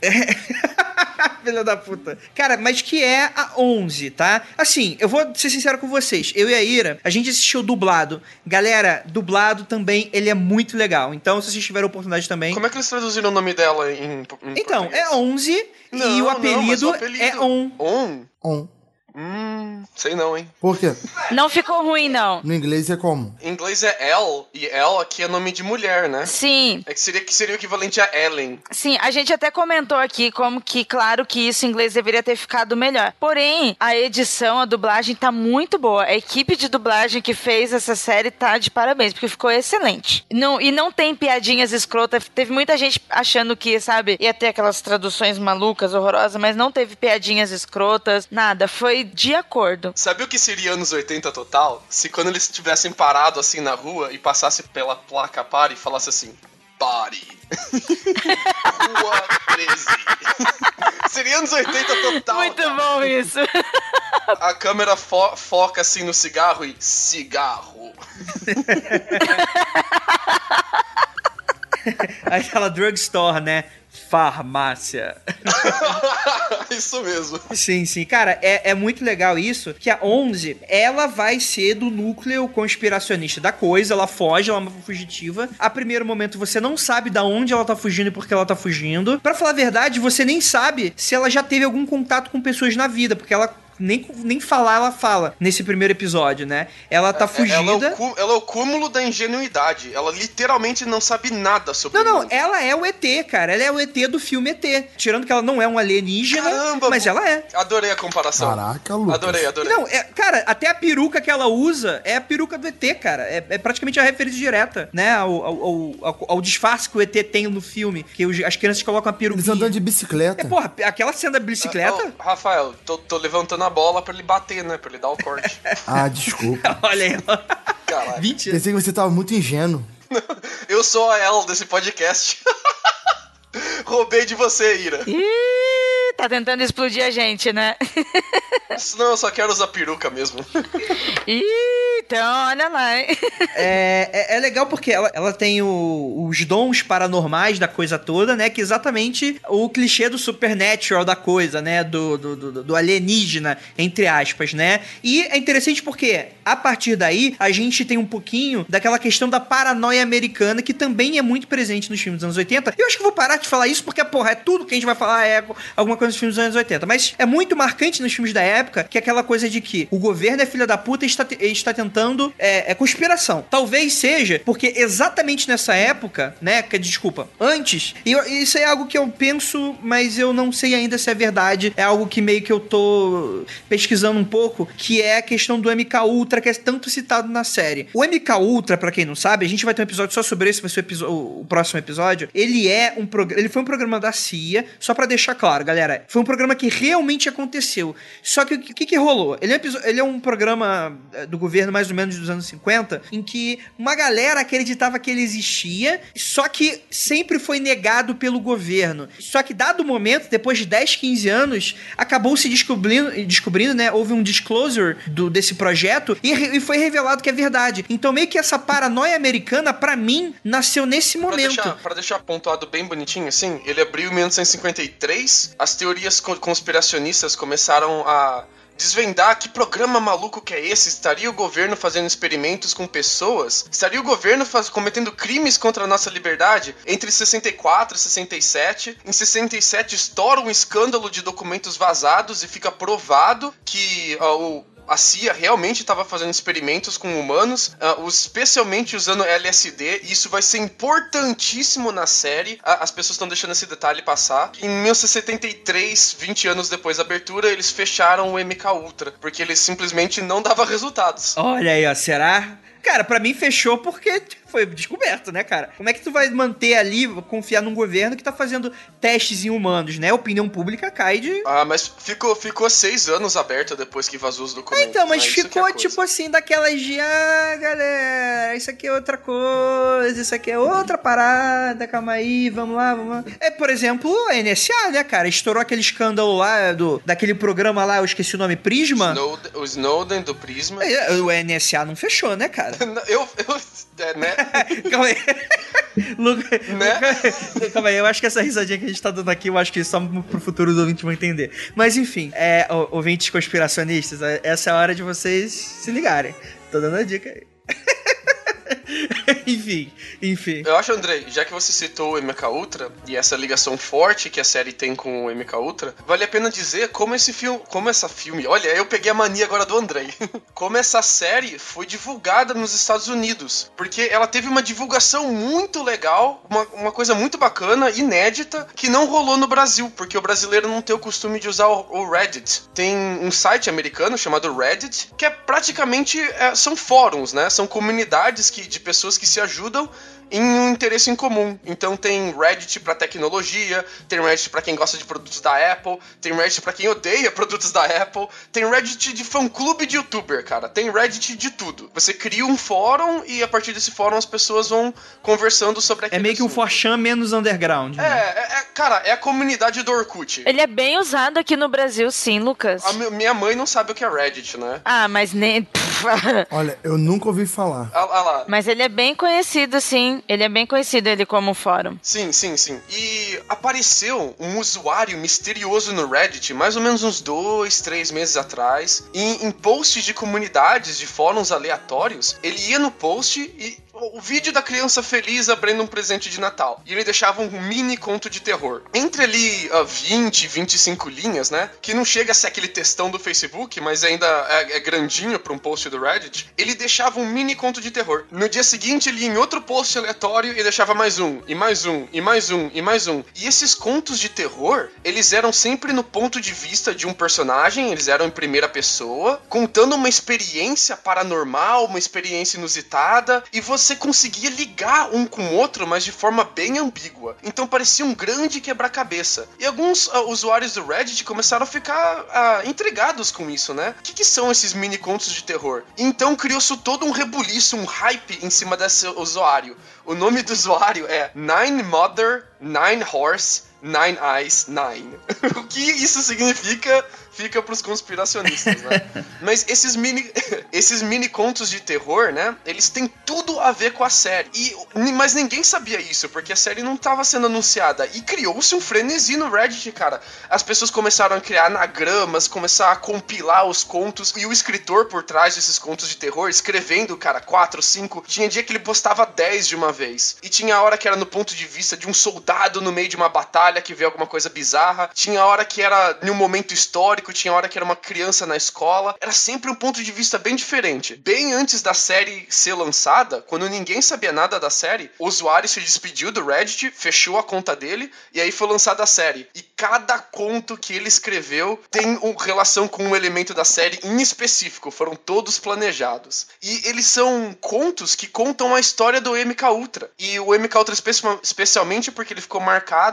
Filha da puta. Cara, mas que é a 11, tá? Assim, eu vou ser sincero com vocês. Eu e a Ira, a gente assistiu dublado. Galera, dublado também, ele é muito legal. Então, se vocês tiverem oportunidade também... Como é que eles traduziram o nome dela em Então, português? é 11 e o apelido é On. On? Sei não, hein? Por quê? Não ficou ruim, não. No inglês é como? Em inglês é Elle, e Elle aqui é nome de mulher, né? Sim. É que seria o equivalente a Ellen. Sim, a gente até comentou aqui como que, claro que isso em inglês deveria ter ficado melhor. Porém, a edição, a dublagem tá muito boa. A equipe de dublagem que fez essa série tá de parabéns, porque ficou excelente. E não tem piadinhas escrotas. Teve muita gente achando que, sabe, ia ter aquelas traduções malucas, horrorosas, mas não teve piadinhas escrotas, nada. Foi de acordo. Sabe o que seria anos 80 total? Se quando eles tivessem parado assim na rua e passasse pela placa pare e falasse assim, pare. Rua 13. Seria anos 80 total. Muito cara. bom isso. A câmera foca assim no cigarro e cigarro. Aquela drugstore, né? Farmácia. Isso mesmo. Sim, sim. Cara, é muito legal isso, que a 11, ela vai ser do núcleo conspiracionista da coisa, ela foge, ela é uma fugitiva. A primeiro momento você não sabe da onde ela tá fugindo e por que ela tá fugindo. Pra falar a verdade, você nem sabe se ela já teve algum contato com pessoas na vida, porque ela... Nem falar ela fala nesse primeiro episódio, né? Ela tá fugida. Ela é o cúmulo da ingenuidade. Ela literalmente não sabe nada sobre o mundo. Ela é o ET, cara. Ela é o ET do filme ET. Tirando que ela não é um alienígena, mas ela é. Adorei a comparação. Caraca, Lucas. Adorei. Não, cara, até a peruca que ela usa é a peruca do ET, cara. É praticamente a referência direta, né? Ao disfarce que o ET tem no filme. Que as crianças colocam a peruca. Eles andando de bicicleta. Porra, aquela cena da bicicleta... Rafael, tô levantando a bola pra ele bater, né? Pra ele dar o corte. Desculpa. Olha aí. Caralho. 20 Pensei que você tava muito ingênuo. Eu sou a Elle desse podcast. Roubei de você, Ira. Ih, tá tentando explodir a gente, né? Não, eu só quero usar peruca mesmo. Ih, então olha lá, hein? É legal porque ela tem os dons paranormais da coisa toda, né? Que é exatamente o clichê do supernatural da coisa, né? Do alienígena, entre aspas, né? E é interessante porque, a partir daí, a gente tem um pouquinho daquela questão da paranoia americana, que também é muito presente nos filmes dos anos 80. Eu acho que vou parar de falar isso porque, porra, é tudo que a gente vai falar é alguma coisa dos filmes dos anos 80. Mas é muito marcante nos filmes da época que é aquela coisa de que o governo é filha da puta e está tentando conspiração. Talvez seja porque exatamente nessa época, né, antes, e isso é algo que eu penso, mas eu não sei ainda se é verdade, é algo que meio que eu tô pesquisando um pouco, que é a questão do MK Ultra, que é tanto citado na série. O MK Ultra, pra quem não sabe, a gente vai ter um episódio só sobre esse, vai ser o próximo episódio. Ele foi um programa da CIA, só pra deixar claro, galera, foi um programa que realmente aconteceu. Só que o que rolou? Ele é um programa do governo mais mais ou menos dos anos 50, em que uma galera acreditava que ele existia, só que sempre foi negado pelo governo. Só que dado o momento, depois de 10, 15 anos, acabou se descobrindo, né? Houve um disclosure desse projeto e foi revelado que é verdade. Então meio que essa paranoia americana, pra mim, nasceu nesse momento. Pra deixar pontuado bem bonitinho, assim, ele abriu em 1953, as teorias conspiracionistas começaram a desvendar que programa maluco que é esse? Estaria o governo fazendo experimentos com pessoas? Estaria o governo cometendo crimes contra a nossa liberdade? Entre 64 e 67, em 67 estoura um escândalo de documentos vazados e fica provado que a CIA realmente estava fazendo experimentos com humanos, especialmente usando LSD, e isso vai ser importantíssimo na série. As pessoas estão deixando esse detalhe passar. Em 1973, 20 anos depois da abertura, eles fecharam o MK Ultra, porque ele simplesmente não dava resultados. Olha aí, ó, será? Cara, pra mim fechou porque foi descoberto, né, cara? Como é que tu vai manter ali, confiar num governo que tá fazendo testes em humanos, né? A opinião pública cai de... mas ficou 6 anos aberto depois que vazou os documentos. Então, mas ficou tipo assim, daquelas de... galera, isso aqui é outra coisa, isso aqui é outra parada, calma aí, vamos lá. Por exemplo, a NSA, né, cara? Estourou aquele escândalo lá, daquele programa lá, eu esqueci o nome, Prisma. O Snowden do Prisma. O NSA não fechou, né, cara? Né? Calma aí. Calma aí, eu acho que essa risadinha que a gente tá dando aqui, eu acho que só pro futuro os ouvintes vão entender. Mas enfim, ouvintes conspiracionistas, essa é a hora de vocês se ligarem. Tô dando a dica aí. Enfim. Eu acho, Andrei, já que você citou o MK Ultra e essa ligação forte que a série tem com o MK Ultra, vale a pena dizer como essa filme, olha, eu peguei a mania agora do Andrei, como essa série foi divulgada nos Estados Unidos, porque ela teve uma divulgação muito legal, uma coisa muito bacana, inédita, que não rolou no Brasil, porque o brasileiro não tem o costume de usar o Reddit. Tem um site americano chamado Reddit, que é praticamente, são fóruns, né, são comunidades de pessoas que se ajudam em um interesse em comum. Então tem Reddit pra tecnologia, tem Reddit pra quem gosta de produtos da Apple, tem Reddit pra quem odeia produtos da Apple, tem Reddit de fã-clube de youtuber, cara, tem Reddit de tudo. Você cria um fórum e a partir desse fórum as pessoas vão conversando sobre aquele É meio que um 4chan menos underground. Né? Cara, é a comunidade do Orkut. Ele é bem usado aqui no Brasil, sim, Lucas. Minha mãe não sabe o que é Reddit, né? Mas nem... Olha, eu nunca ouvi falar. Lá. Mas ele é bem conhecido, sim. Ele é bem conhecido, ele como fórum. Sim. E apareceu um usuário misterioso no Reddit, mais ou menos uns 2, 3 meses atrás, em posts de comunidades, de fóruns aleatórios, ele ia no post e... o vídeo da criança feliz abrindo um presente de Natal. E ele deixava um mini conto de terror. Entre ali 20, 25 linhas, né? Que não chega a ser aquele textão do Facebook, mas ainda é grandinho para um post do Reddit. Ele deixava um mini conto de terror. No dia seguinte, ele ia em outro post aleatório e deixava mais um, e mais um, e mais um, e mais um. E esses contos de terror, eles eram sempre no ponto de vista de um personagem, eles eram em primeira pessoa, contando uma experiência paranormal, uma experiência inusitada, e você conseguia ligar um com o outro, mas de forma bem ambígua. Então parecia um grande quebra-cabeça. E alguns usuários do Reddit começaram a ficar intrigados com isso, né? O que são esses mini contos de terror? Então criou-se todo um rebuliço, um hype em cima desse usuário. O nome do usuário é Nine Mother, Nine Horse, Nine Eyes, Nine. O que isso significa fica pros conspiracionistas, né? Mas esses mini contos de terror, né? Eles têm tudo a ver com a série. Mas ninguém sabia isso, porque a série não estava sendo anunciada. E criou-se um frenesi no Reddit, cara. As pessoas começaram a criar anagramas, começaram a compilar os contos. E o escritor por trás desses contos de terror, escrevendo, cara, 4, 5. Tinha dia que ele postava 10 de uma vez. E tinha hora que era no ponto de vista de um soldado no meio de uma batalha que vê alguma coisa bizarra. Tinha hora que era em um momento histórico. Tinha hora que era uma criança na escola. Era sempre um ponto de vista bem diferente. Bem antes da série ser lançada, quando ninguém sabia nada da série, o usuário se despediu do Reddit, fechou a conta dele, e aí foi lançada a série. E cada conto que ele escreveu tem uma relação com um elemento da série em específico. Foram todos planejados. E eles são contos que contam a história do MK Ultra. E o MK Ultra especialmente porque ele ficou marcado pelos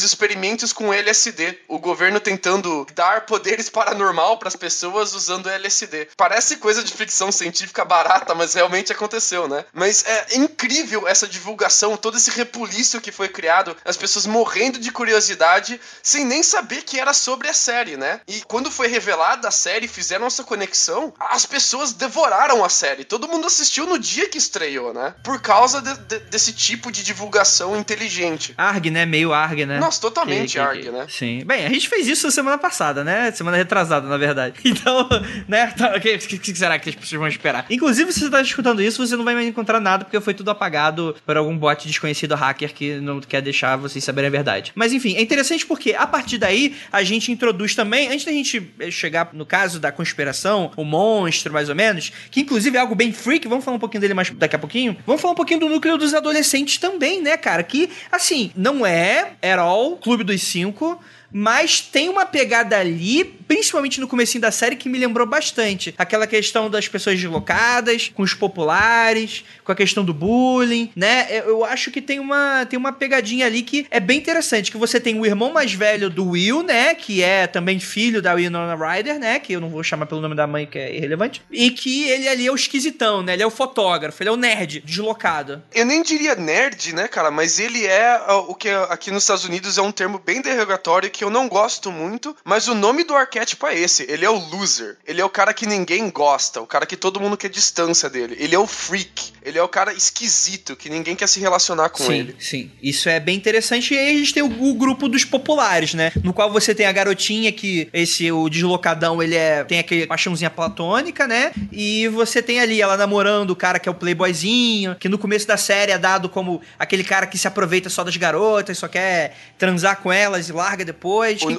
os experimentos com LSD. O governo tentando dar poderes paranormal pras pessoas usando LSD. Parece coisa de ficção científica barata, mas realmente aconteceu, né? Mas é incrível essa divulgação, todo esse rebuliço que foi criado, as pessoas morrendo de curiosidade, sem nem saber que era sobre a série, né? E quando foi revelada a série, fizeram essa conexão, as pessoas devoraram a série. Todo mundo assistiu no dia que estreou, né? Por causa desse tipo de divulgação inteligente. ARG, né? Meio ARG, né? Nossa, totalmente ARG, né? Sim. Bem, a gente fez isso semana passada, né? Semana retrasada, na verdade. Então, né? O que será que as pessoas vão esperar? Inclusive, se você tá escutando isso, você não vai mais encontrar nada, porque foi tudo apagado por algum bot desconhecido hacker que não quer deixar vocês saberem a verdade. Mas enfim, é interessante porque a partir daí a gente introduz também, antes da gente chegar no caso da conspiração, o monstro mais ou menos, que inclusive é algo bem freak, vamos falar um pouquinho dele mais daqui a pouquinho, vamos falar um pouquinho do núcleo dos adolescentes também, né, cara, que assim, não é at all Clube dos Cinco, mas tem uma pegada ali, principalmente no comecinho da série, que me lembrou bastante. Aquela questão das pessoas deslocadas, com os populares, com a questão do bullying, né? Eu acho que tem uma pegadinha ali que é bem interessante, que você tem o irmão mais velho do Will, né? Que é também filho da Winona Ryder, né? Que eu não vou chamar pelo nome da mãe, que é irrelevante. E que ele ali é o esquisitão, né? Ele é o fotógrafo, ele é o nerd, deslocado. Eu nem diria nerd, né, cara? Mas ele é o que aqui nos Estados Unidos é um termo bem derogatório que eu não gosto muito, mas o nome do arquétipo é esse. Ele é o loser. Ele é o cara que ninguém gosta, o cara que todo mundo quer distância dele. Ele é o freak. Ele é o cara esquisito, que ninguém quer se relacionar com ele. Sim, isso é bem interessante. E aí a gente tem o grupo dos populares, né? No qual você tem a garotinha que, o deslocadão, ele tem aquele paixãozinha platônica, né? E você tem ali ela namorando o cara que é o playboyzinho, que no começo da série é dado como aquele cara que se aproveita só das garotas, só quer transar com elas e larga depois.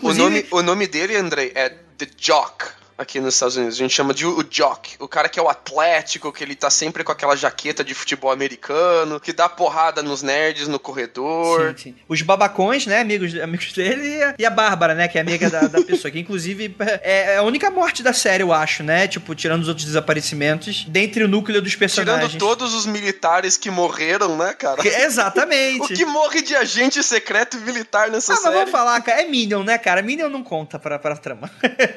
O nome dele, Andrei, é The Jock. Aqui nos Estados Unidos, a gente chama de o jock, o cara que é o atlético, que ele tá sempre com aquela jaqueta de futebol americano, que dá porrada nos nerds no corredor. Sim. Os babacões, né, amigos dele, e a Bárbara, né, que é amiga da pessoa, que inclusive é a única morte da série, eu acho, né, tipo, tirando os outros desaparecimentos, dentre o núcleo dos personagens. Tirando todos os militares que morreram, né, cara? Exatamente. O que morre de agente secreto e militar nessa série? Mas vamos falar, cara, é Minion, né, cara? Minion não conta pra trama.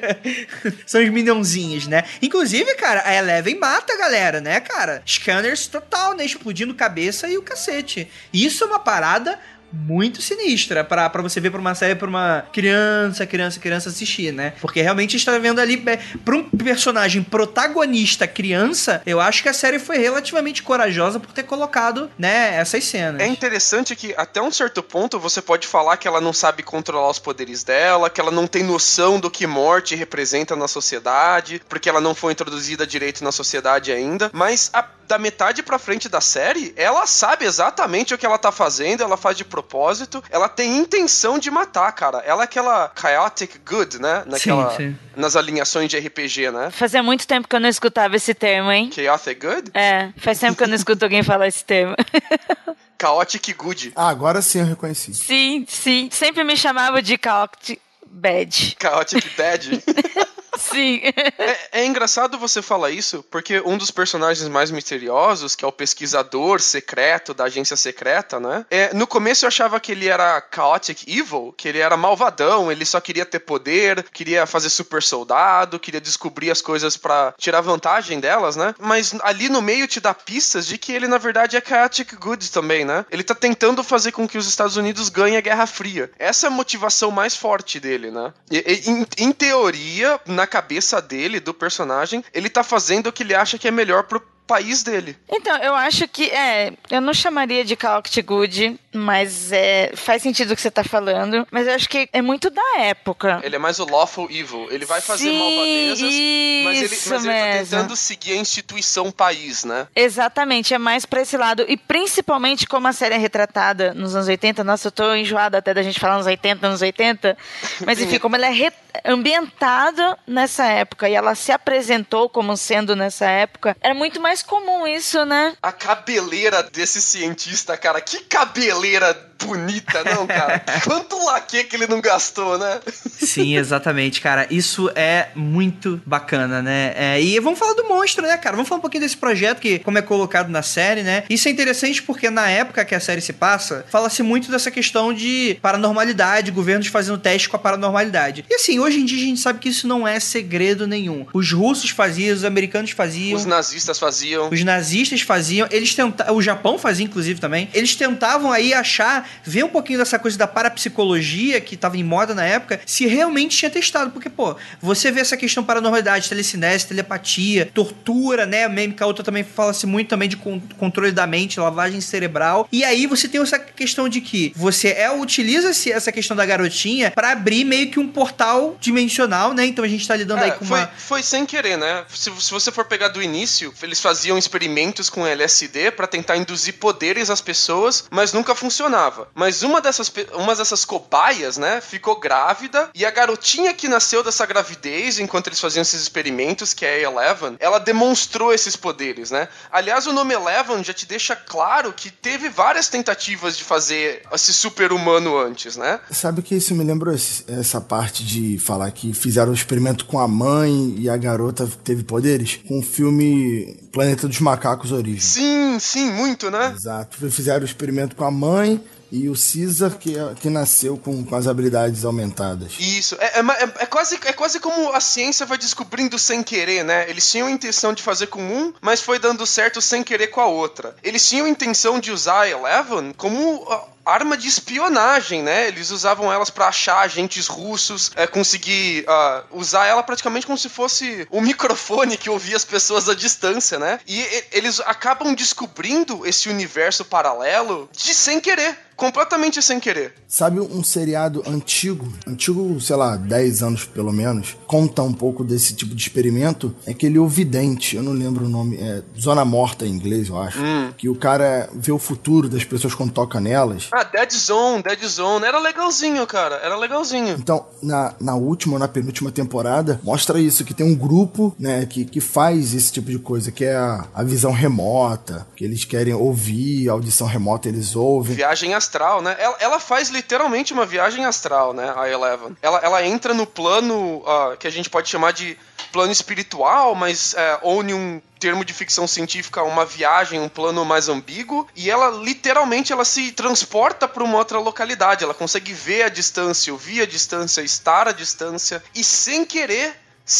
São os minionzinhos, né? Inclusive, cara, a Eleven mata a galera, né, cara? Scanners total, né? Explodindo cabeça e o cacete. Isso é uma parada muito sinistra pra você ver pra uma série pra uma criança assistir, né? Porque realmente está vendo ali pra um personagem protagonista criança, eu acho que a série foi relativamente corajosa por ter colocado, né, essas cenas. É interessante que até um certo ponto você pode falar que ela não sabe controlar os poderes dela, que ela não tem noção do que morte representa na sociedade, porque ela não foi introduzida direito na sociedade ainda, mas da metade pra frente da série, ela sabe exatamente o que ela tá fazendo, ela faz de propósito, ela tem intenção de matar, cara. Ela é aquela chaotic good, né? Sim. Nas alinhações de RPG, né? Fazia muito tempo que eu não escutava esse termo, hein? Chaotic good? É, faz tempo que eu não escuto alguém falar esse termo. Chaotic good. Ah, agora sim eu reconheci. Sim. Sempre me chamava de chaotic bad. Chaotic bad? Sim. É engraçado você falar isso, porque um dos personagens mais misteriosos, que é o pesquisador secreto da agência secreta, né? No começo eu achava que ele era chaotic evil, que ele era malvadão, ele só queria ter poder, queria fazer super soldado, queria descobrir as coisas pra tirar vantagem delas, né? Mas ali no meio te dá pistas de que ele, na verdade, é chaotic good também, né? Ele tá tentando fazer com que os Estados Unidos ganhem a Guerra Fria. Essa é a motivação mais forte dele, né? Em teoria, na cabeça dele, do personagem, ele tá fazendo o que ele acha que é melhor pro país dele. Então, eu acho que, eu não chamaria de chaotic good, mas faz sentido o que você tá falando, mas eu acho que é muito da época. Ele é mais o lawful evil, ele vai fazer malvadezas, mas ele tá tentando seguir a instituição país, né? Exatamente, é mais pra esse lado, e principalmente como a série é retratada nos anos 80, nossa, eu tô enjoada até da gente falar nos 80, mas enfim, como ela é ambientada nessa época, e ela se apresentou como sendo nessa época, era muito mais comum isso, né? A cabeleira desse cientista, cara, que cabeleira bonita, não, cara? Quanto laque que ele não gastou, né? Sim, exatamente, cara. Isso é muito bacana, né? E vamos falar do monstro, né, cara? Vamos falar um pouquinho desse projeto que, como é colocado na série, né? Isso é interessante porque na época que a série se passa, fala-se muito dessa questão de paranormalidade, governos fazendo teste com a paranormalidade. E assim, hoje em dia a gente sabe que isso não é segredo nenhum. Os russos faziam, os americanos faziam. Os nazistas faziam. Os nazistas faziam. Eles tentavam... O Japão fazia, inclusive, também. Eles tentavam aí ver um pouquinho dessa coisa da parapsicologia que tava em moda na época, se realmente tinha testado. Porque, pô, você vê essa questão paranormalidade, telecinese, telepatia, tortura, né? A Meme Outra também fala-se muito também de controle da mente, lavagem cerebral. E aí você tem essa questão de que você utiliza essa questão da garotinha pra abrir meio que um portal dimensional, né? Então a gente tá lidando aí com Foi sem querer, né? Se você for pegar do início, eles faziam experimentos com LSD pra tentar induzir poderes às pessoas, mas nunca funcionava. Mas uma dessas cobaias, né, ficou grávida, e a garotinha que nasceu dessa gravidez, enquanto eles faziam esses experimentos, que é a Eleven, ela demonstrou esses poderes, né? Aliás, o nome Eleven já te deixa claro que teve várias tentativas de fazer esse super-humano antes, né? Sabe que isso me lembrou essa parte de falar que fizeram o experimento com a mãe e a garota teve poderes? Com o filme Planeta dos Macacos Origem. Sim, muito, né? Exato. Fizeram o experimento com a mãe e o Caesar que nasceu com as habilidades aumentadas. Isso, é quase como a ciência vai descobrindo sem querer, né? Eles tinham a intenção de fazer com um, mas foi dando certo sem querer com a outra. Eles tinham a intenção de usar a Eleven como arma de espionagem, né? Eles usavam elas pra achar agentes russos, conseguir usar ela praticamente como se fosse um microfone que ouvia as pessoas à distância, né? E eles acabam descobrindo esse universo paralelo sem querer. Completamente sem querer. Sabe um seriado antigo, sei lá, 10 anos pelo menos, conta um pouco desse tipo de experimento? É aquele O Vidente, eu não lembro o nome, Zona Morta em inglês, eu acho. Que o cara vê o futuro das pessoas quando toca nelas. Dead Zone. Era legalzinho, cara. Era legalzinho. Então, na última ou na penúltima temporada, mostra isso, que tem um grupo, né, que faz esse tipo de coisa, que é a visão remota, que eles querem ouvir, a audição remota eles ouvem. Viagem astral, né? Ela faz literalmente uma viagem astral, né? A Eleven. Ela entra no plano que a gente pode chamar de plano espiritual, mas ou em um termo de ficção científica, uma viagem, um plano mais ambíguo, e ela literalmente se transporta para uma outra localidade. Ela consegue ver a distância, ouvir a distância, estar à distância, e sem querer,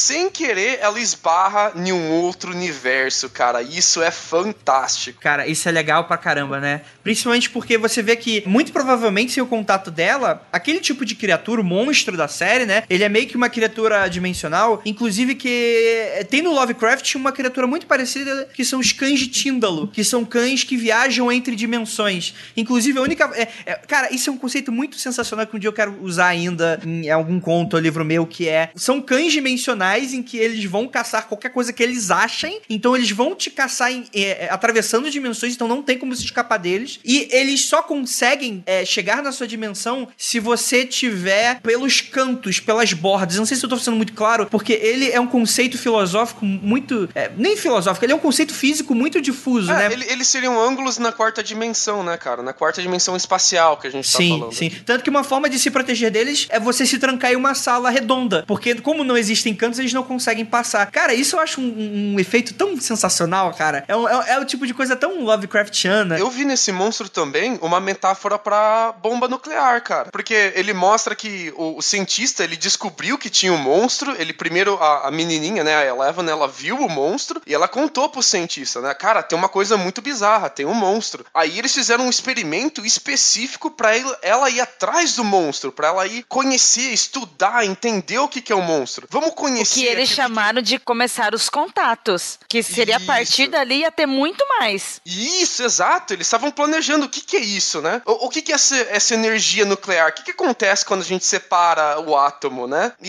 ela esbarra em um outro universo, cara. Isso é fantástico. Cara, isso é legal pra caramba, né? Principalmente porque você vê que, muito provavelmente, sem o contato dela, aquele tipo de criatura, o monstro da série, né? Ele é meio que uma criatura dimensional, inclusive que tem no Lovecraft uma criatura muito parecida, que são os cães de Tíndalo, que são cães que viajam entre dimensões. Inclusive, a única... cara, isso é um conceito muito sensacional que um dia eu quero usar ainda em algum conto ou livro meu, que são cães dimensionais em que eles vão caçar qualquer coisa que eles achem, então eles vão te caçar atravessando dimensões, então não tem como se escapar deles, e eles só conseguem chegar na sua dimensão se você tiver pelos cantos, pelas bordas. Não sei se eu tô sendo muito claro, porque ele é um conceito filosófico muito... nem filosófico, ele é um conceito físico muito difuso, né? Eles seriam ângulos na quarta dimensão, né, cara? Na quarta dimensão espacial que a gente tá falando. Sim. Tanto que uma forma de se proteger deles é você se trancar em uma sala redonda, porque como não existem cantos, eles não conseguem passar. Cara, isso eu acho um efeito tão sensacional, cara. É o tipo de coisa tão Lovecraftiana. Eu vi nesse monstro também uma metáfora pra bomba nuclear, cara. Porque ele mostra que o cientista, ele descobriu que tinha um monstro. Ele primeiro, a menininha, né, a Eleven, ela viu o monstro e ela contou pro cientista, né? Cara, tem uma coisa muito bizarra, tem um monstro. Aí eles fizeram um experimento específico pra ela ir atrás do monstro, pra ela ir conhecer, estudar, entender o que é o monstro. Vamos conhecer. Que eles chamaram de começar os contatos. Que seria a partir dali ia ter muito mais. Isso, exato. Eles estavam planejando o que é isso, né? O que é essa energia nuclear? O que acontece quando a gente separa o átomo, né? E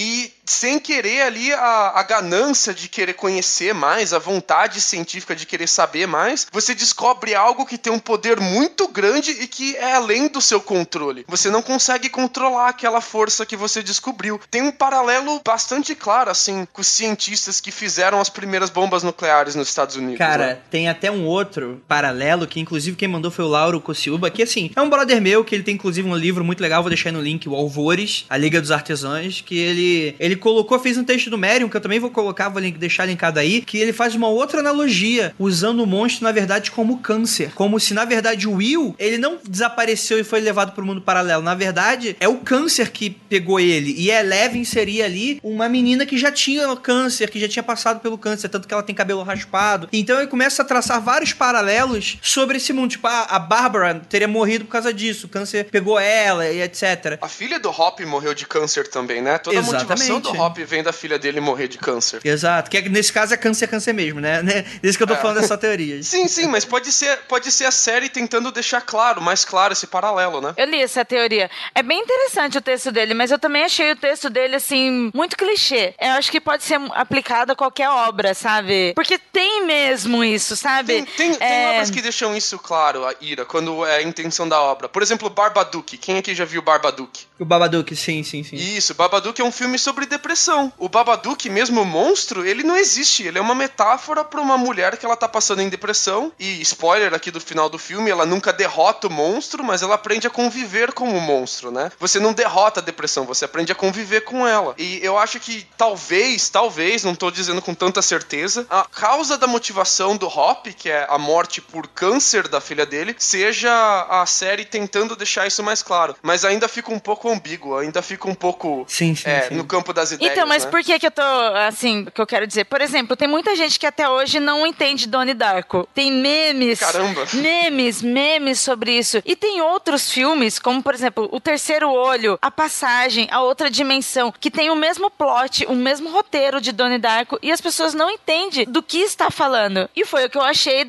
sem querer ali a ganância de querer conhecer mais, a vontade científica de querer saber mais, você descobre algo que tem um poder muito grande e que é além do seu controle. Você não consegue controlar aquela força que você descobriu. Tem um paralelo bastante claro, assim, com os cientistas que fizeram as primeiras bombas nucleares nos Estados Unidos. Cara, né? Tem até um outro paralelo, que inclusive quem mandou foi o Lauro Kosciuba, que assim, é um brother meu, que ele tem inclusive um livro muito legal, vou deixar aí no link, o Alvores, a Liga dos Artesãos, que ele colocou, fez um texto do Medium, que eu também vou colocar, deixar linkado aí, que ele faz uma outra analogia, usando o monstro, na verdade, como câncer. Como se, na verdade, o Will, ele não desapareceu e foi levado pro mundo paralelo. Na verdade, é o câncer que pegou ele. E a Eleven seria ali uma menina que já tinha câncer, que já tinha passado pelo câncer, tanto que ela tem cabelo raspado. Então ele começa a traçar vários paralelos sobre esse mundo. Tipo, a Bárbara teria morrido por causa disso. O câncer pegou ela e etc. A filha do Hop morreu de câncer também, né? Toda Exatamente. A motivação do Hop vem da filha dele morrer de câncer. Exato. Que nesse caso é câncer mesmo, né? Desse que eu tô falando dessa teoria. Sim, mas pode ser a série tentando deixar mais claro esse paralelo, né? Eu li essa teoria. É bem interessante o texto dele, mas eu também achei o texto dele, assim, muito clichê. Eu acho que pode ser aplicado a qualquer obra, sabe? Porque tem mesmo isso, sabe? Tem obras que deixam isso claro, a Ira, quando é a intenção da obra. Por exemplo, Babadook. Quem aqui já viu Babadook? O Babadook, sim. Isso, Babadook é um filme sobre depressão. O Babadook, mesmo o monstro, ele não existe. Ele é uma metáfora pra uma mulher que ela tá passando em depressão. E, spoiler aqui do final do filme, ela nunca derrota o monstro, mas ela aprende a conviver com o monstro, né? Você não derrota a depressão, você aprende a conviver com ela. E eu acho que talvez, não tô dizendo com tanta certeza, a causa da motivação do Hop, que é a morte por câncer da filha dele, seja a série tentando deixar isso mais claro. Mas ainda fica um pouco ambíguo, ainda fica um pouco sim. no campo das ideias. Então, mas né? por que eu tô, assim, o que eu quero dizer? Por exemplo, tem muita gente que até hoje não entende Donnie Darko. Tem memes. Caramba. Memes sobre isso. E tem outros filmes, como, por exemplo, O Terceiro Olho, A Passagem, A Outra Dimensão, que tem o mesmo plot, o mesmo roteiro de Donnie Darko, e as pessoas não entendem do que está falando. E foi o que eu achei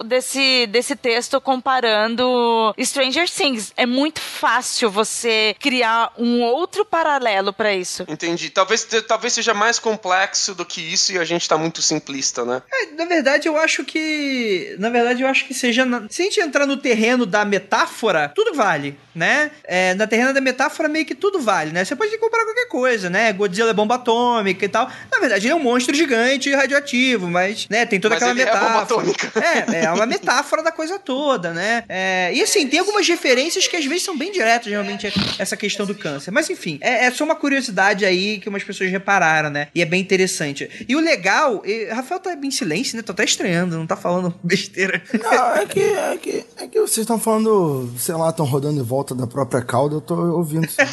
desse texto comparando Stranger Things. É muito fácil você criar um outro paralelo pra isso. Entendi. Talvez seja mais complexo do que isso e a gente tá muito simplista, né? Na verdade, eu acho que seja... Se a gente entrar no terreno da metáfora, tudo vale, né? Na terreno da metáfora, meio que tudo vale, né? Você pode comparar qualquer coisa, né? Godzilla é bomba atômica e tal. Na verdade, ele é um monstro gigante e radioativo, mas, né? Tem toda aquela metáfora. É bomba atômica. É uma metáfora da coisa toda, né? E assim, tem algumas referências que às vezes são bem diretas, realmente, essa questão do câncer. Mas enfim, é só uma curiosidade aí que umas pessoas repararam, né? E é bem interessante. E o legal, Rafael tá bem em silêncio, né? Tô até estranhando, não tá falando besteira. Não, é que vocês estão falando, sei lá, estão rodando em volta da própria cauda, eu tô ouvindo isso.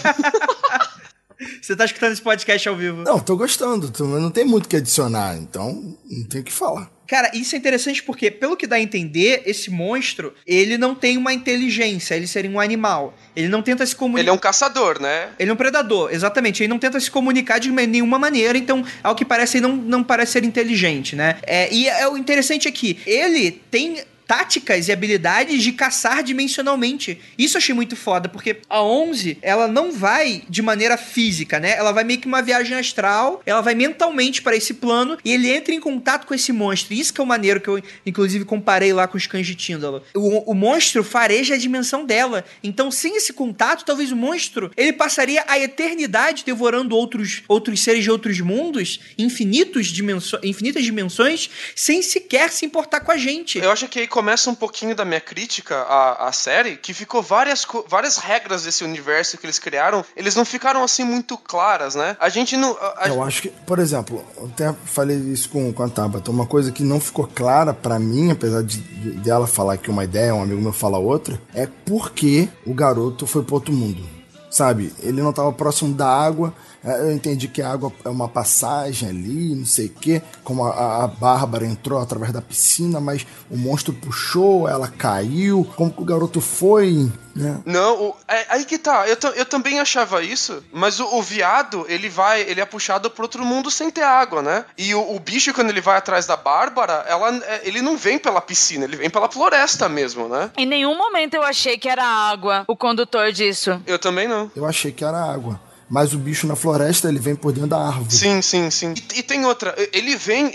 Você tá escutando esse podcast ao vivo? Não, tô gostando, mas não tem muito o que adicionar, então não tem o que falar. Cara, isso é interessante porque, pelo que dá a entender, esse monstro, ele não tem uma inteligência, ele seria um animal. Ele não tenta se comunicar... Ele é um caçador, né? Ele é um predador, exatamente. Ele não tenta se comunicar de nenhuma maneira, então, ao que parece, ele não parece ser inteligente, né? O interessante é que ele tem táticas e habilidades de caçar dimensionalmente. Isso eu achei muito foda, porque a 11, ela não vai de maneira física, né? Ela vai meio que uma viagem astral, ela vai mentalmente para esse plano e ele entra em contato com esse monstro. Isso que é o maneiro, que eu inclusive comparei lá com os cães de Tíndalo. O monstro fareja a dimensão dela. Então, sem esse contato, talvez o monstro, ele passaria a eternidade devorando outros seres de outros mundos, infinitas dimensões, sem sequer se importar com a gente. Eu acho que aí começa um pouquinho da minha crítica à série, que ficou várias regras desse universo que eles criaram, eles não ficaram assim muito claras, né? A gente não... Eu acho que, por exemplo, eu até falei isso com a Tabata, uma coisa que não ficou clara pra mim, apesar dela falar que uma ideia, um amigo meu fala outra, é por que o garoto foi pro outro mundo, sabe? Ele não tava próximo da água. Eu entendi que a água é uma passagem ali, não sei o quê, como a Bárbara entrou através da piscina, mas o monstro puxou, ela caiu, como que o garoto foi, né? Não, aí que tá, eu também achava isso, mas o viado, ele é puxado pro outro mundo sem ter água, né? E o bicho, quando ele vai atrás da Bárbara, ele não vem pela piscina, ele vem pela floresta mesmo, né? Em nenhum momento eu achei que era água o condutor disso. Eu também não. Eu achei que era água. Mas o bicho na floresta, ele vem por dentro da árvore. Sim. E tem outra, ele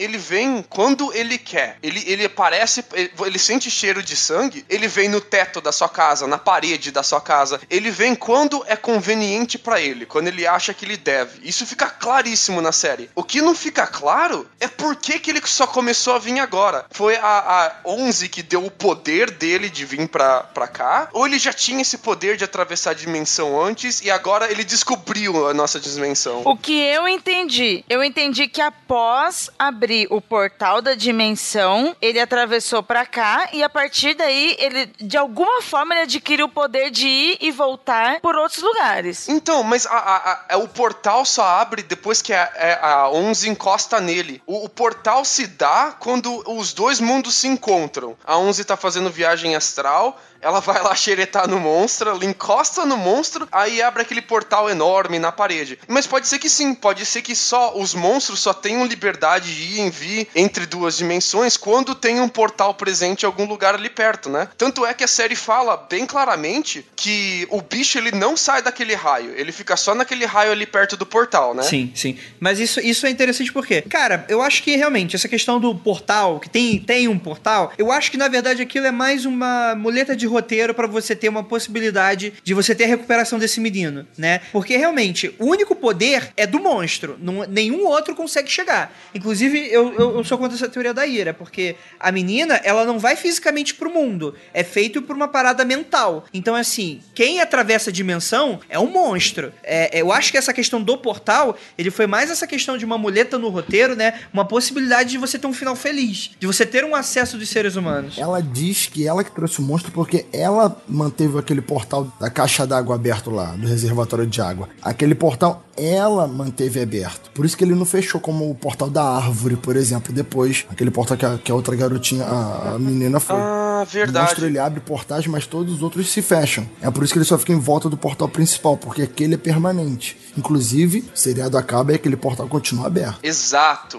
vem quando ele quer. Ele aparece, ele sente cheiro de sangue, ele vem no teto da sua casa, na parede da sua casa. Ele vem quando é conveniente pra ele, quando ele acha que ele deve. Isso fica claríssimo na série. O que não fica claro é por que ele só começou a vir agora. Foi a 11 que deu o poder dele de vir pra cá? Ou ele já tinha esse poder de atravessar a dimensão antes e agora ele descobriu a nossa dimensão? O que eu entendi que após abrir o portal da dimensão, ele atravessou pra cá e a partir daí, ele, de alguma forma, ele adquiriu o poder de ir e voltar por outros lugares. Então, mas o portal só abre depois que a 11 encosta nele. O portal se dá quando os dois mundos se encontram. A 11 tá fazendo viagem astral, ela vai lá xeretar no monstro, ela encosta no monstro, aí abre aquele portal enorme na parede. Mas pode ser que sim, pode ser que só os monstros só tenham liberdade de ir e vir entre duas dimensões quando tem um portal presente em algum lugar ali perto, né? Tanto é que a série fala bem claramente que o bicho, ele não sai daquele raio, ele fica só naquele raio ali perto do portal, né? Sim. Mas isso é interessante porque, cara, eu acho que realmente essa questão do portal, que tem um portal, eu acho que na verdade aquilo é mais uma muleta de roteiro pra você ter uma possibilidade de você ter a recuperação desse menino, né? Porque realmente o único poder é do monstro, nenhum outro consegue chegar. Inclusive eu sou contra essa teoria da Ira, porque a menina, ela não vai fisicamente pro mundo, é feito por uma parada mental. Então assim, quem atravessa a dimensão é um monstro. Eu acho que essa questão do portal, ele foi mais essa questão de uma muleta no roteiro, né? Uma possibilidade de você ter um final feliz, de você ter um acesso dos seres humanos. Ela diz que ela que trouxe o monstro porque ela manteve aquele portal da caixa d'água aberto lá, do reservatório de água. Aquele portal, ela manteve aberto. Por isso que ele não fechou como o portal da árvore, por exemplo, depois. Aquele portal que a outra garotinha, a menina foi. Ah, verdade. O monstro, ele abre portais, mas todos os outros se fecham. É por isso que ele só fica em volta do portal principal, porque aquele é permanente. Inclusive, o seriado acaba e aquele portal continua aberto. Exato.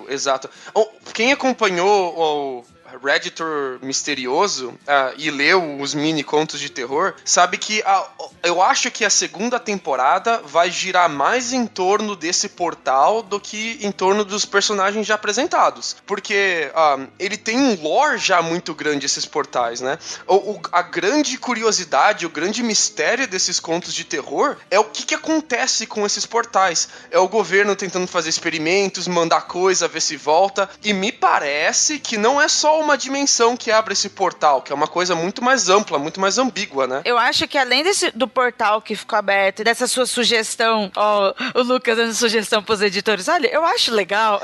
Quem acompanhou o Redditor misterioso e leu os mini contos de terror, sabe que eu acho que a segunda temporada vai girar mais em torno desse portal do que em torno dos personagens já apresentados, porque ele tem um lore já muito grande, esses portais, né? A grande curiosidade, o grande mistério desses contos de terror é o que acontece com esses portais. É o governo tentando fazer experimentos, mandar coisa, ver se volta, e me parece que não é só uma dimensão que abre esse portal, que é uma coisa muito mais ampla, muito mais ambígua, né? Eu acho que além do portal que ficou aberto, dessa sua sugestão, o Lucas dando sugestão pros editores, olha, eu acho legal.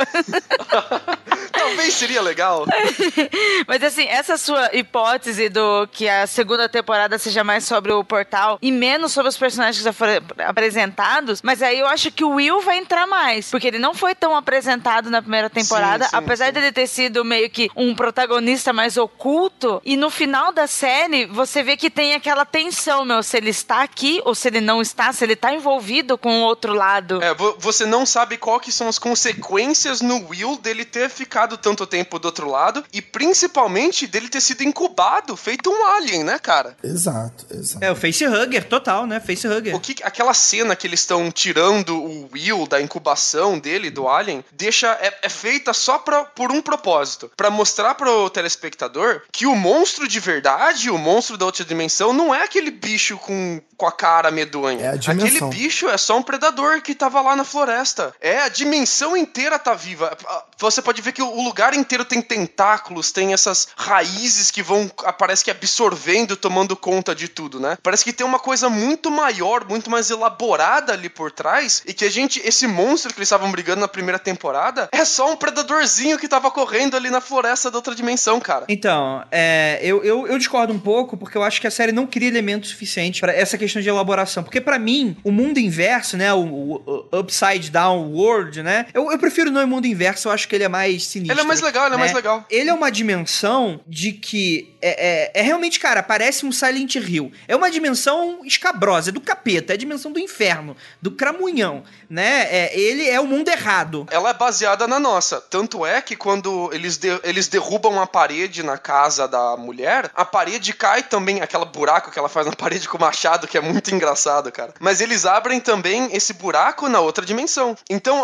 Talvez seria legal. Mas assim, essa sua hipótese do que a segunda temporada seja mais sobre o portal e menos sobre os personagens que já foram apresentados, mas aí eu acho que o Will vai entrar mais, porque ele não foi tão apresentado na primeira temporada, apesar dele ter sido meio que um protagonista mais oculto, e no final da série você vê que tem aquela tensão, se ele está aqui ou se ele não está, se ele está envolvido com o outro lado. Você não sabe qual que são as consequências no Will dele ter ficado tanto tempo do outro lado e principalmente dele ter sido incubado, feito um alien, né, cara? Exato. O facehugger total, né? Facehugger. Aquela cena que eles estão tirando o Will da incubação dele, do alien, é feita só por um propósito, pra mostrar pro telespectador que o monstro de verdade, o monstro da outra dimensão, não é aquele bicho com a cara medonha. É a dimensão. Aquele bicho é só um predador que tava lá na floresta. A dimensão inteira tá viva. Você pode ver que o lugar inteiro tem tentáculos, tem essas raízes que vão, parece que absorvendo, tomando conta de tudo, né? Parece que tem uma coisa muito maior, muito mais elaborada ali por trás, e que esse monstro que eles estavam brigando na primeira temporada, é só um predadorzinho que tava correndo ali na floresta da outra dimensão, cara. Então, eu discordo um pouco, porque eu acho que a série não cria elementos suficientes pra essa questão de elaboração, porque pra mim, o mundo inverso, né, o Upside Down World, né, eu prefiro não o mundo inverso, eu acho que ele é mais sinistro. Ele é mais legal, mais legal. Ele é uma dimensão de que é realmente, cara, parece um Silent Hill. É uma dimensão escabrosa, é do capeta, é a dimensão do inferno, do cramunhão, né? Ele é o mundo errado. Ela é baseada na nossa. Tanto é que quando eles derrubam a parede na casa da mulher, a parede cai também, aquele buraco que ela faz na parede com o machado, que é muito engraçado, cara. Mas eles abrem também esse buraco na outra dimensão. Então,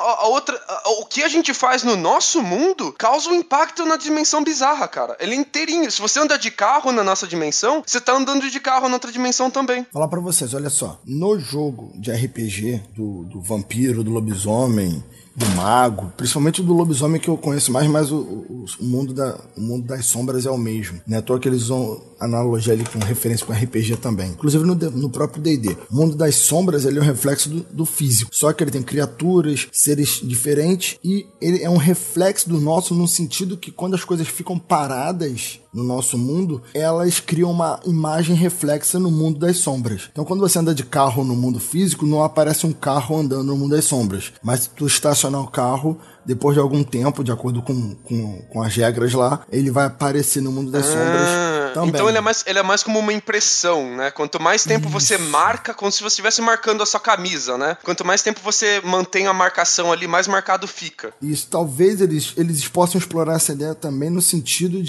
o que a gente faz no nosso mundo causa um impacto na dimensão bizarra, cara. Ele é inteirinho. Se você anda de carro na nossa dimensão, você tá andando de carro na outra dimensão também. Vou falar pra vocês, olha só. No jogo de RPG, do vampiro, do lobisomem, do mago, principalmente do lobisomem que eu conheço mais, mas o mundo das sombras é o mesmo, né? À toa que eles usam analogia ali com referência com RPG também. Inclusive no próprio D&D. O mundo das sombras ele é um reflexo do físico. Só que ele tem criaturas, seres diferentes e ele é um reflexo do nosso no sentido que quando as coisas ficam paradas no nosso mundo, elas criam uma imagem reflexa no mundo das sombras. Então quando você anda de carro no mundo físico, não aparece um carro andando no mundo das sombras. Mas se tu estacionar o carro, depois de algum tempo, de acordo com as regras lá, ele vai aparecer no mundo das sombras também. Então ele é mais como uma impressão, né? Quanto mais tempo você marca, como se você estivesse marcando a sua camisa, né? Quanto mais tempo você mantém a marcação ali, mais marcado fica. Isso, talvez eles possam explorar essa ideia também no sentido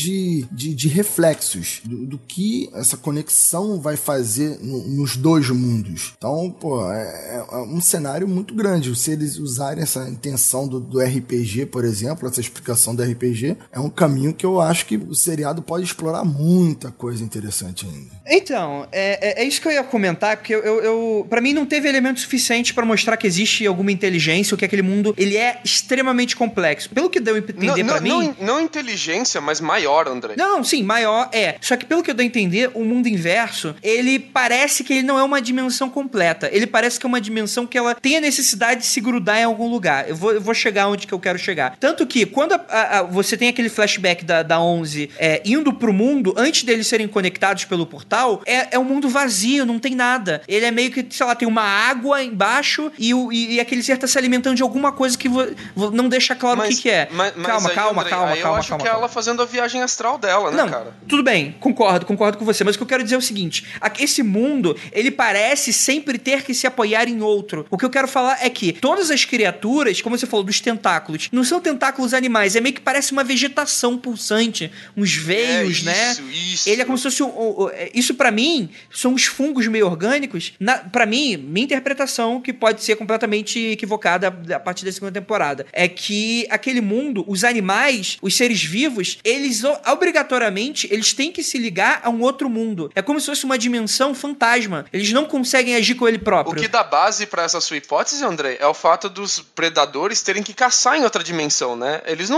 de reflexos, do que essa conexão vai fazer nos dois mundos. Então, pô, é um cenário muito grande. Se eles usarem essa intenção do RPG, por exemplo, essa explicação do RPG, é um caminho que eu acho que o seriado pode explorar muita coisa interessante ainda. Então, é isso que eu ia comentar, porque pra mim não teve elemento suficiente pra mostrar que existe alguma inteligência, ou que aquele mundo, ele é extremamente complexo. Pelo que deu a entender pra mim... Não inteligência, mas maior, André. Não, sim, maior é. Só que pelo que eu dou a entender, o mundo inverso, ele parece que ele não é uma dimensão completa. Ele parece que é uma dimensão que ela tem a necessidade de se grudar em algum lugar. Eu vou chegar onde que eu quero chegar. Tanto que, quando você tem aquele flashback da 11 indo pro mundo, antes deles serem conectados pelo portal, é um mundo vazio, não tem nada. Ele é meio que, sei lá, tem uma água embaixo e aquele ser tá se alimentando de alguma coisa que não deixa claro o que é. Calma. Eu acho que é ela fazendo a viagem astral dela, né, cara? Tudo bem, concordo com você, mas o que eu quero dizer é o seguinte, esse mundo, ele parece sempre ter que se apoiar em outro. O que eu quero falar é que todas as criaturas, como você falou, dos tentáculos, não são tentáculos animais, é meio que parece uma vegetação pulsante, uns veios, né? Isso. Ele é como se fosse isso pra mim, são os fungos meio orgânicos. Pra mim, minha interpretação, que pode ser completamente equivocada a partir da segunda temporada, é que aquele mundo, os animais, os seres vivos, eles obrigatoriamente, eles têm que se ligar a um outro mundo. É como se fosse uma dimensão fantasma. Eles não conseguem agir com ele próprio. O que dá base pra essa sua hipótese, André, é o fato dos predadores terem que caçar em outra dimensão, né? Eles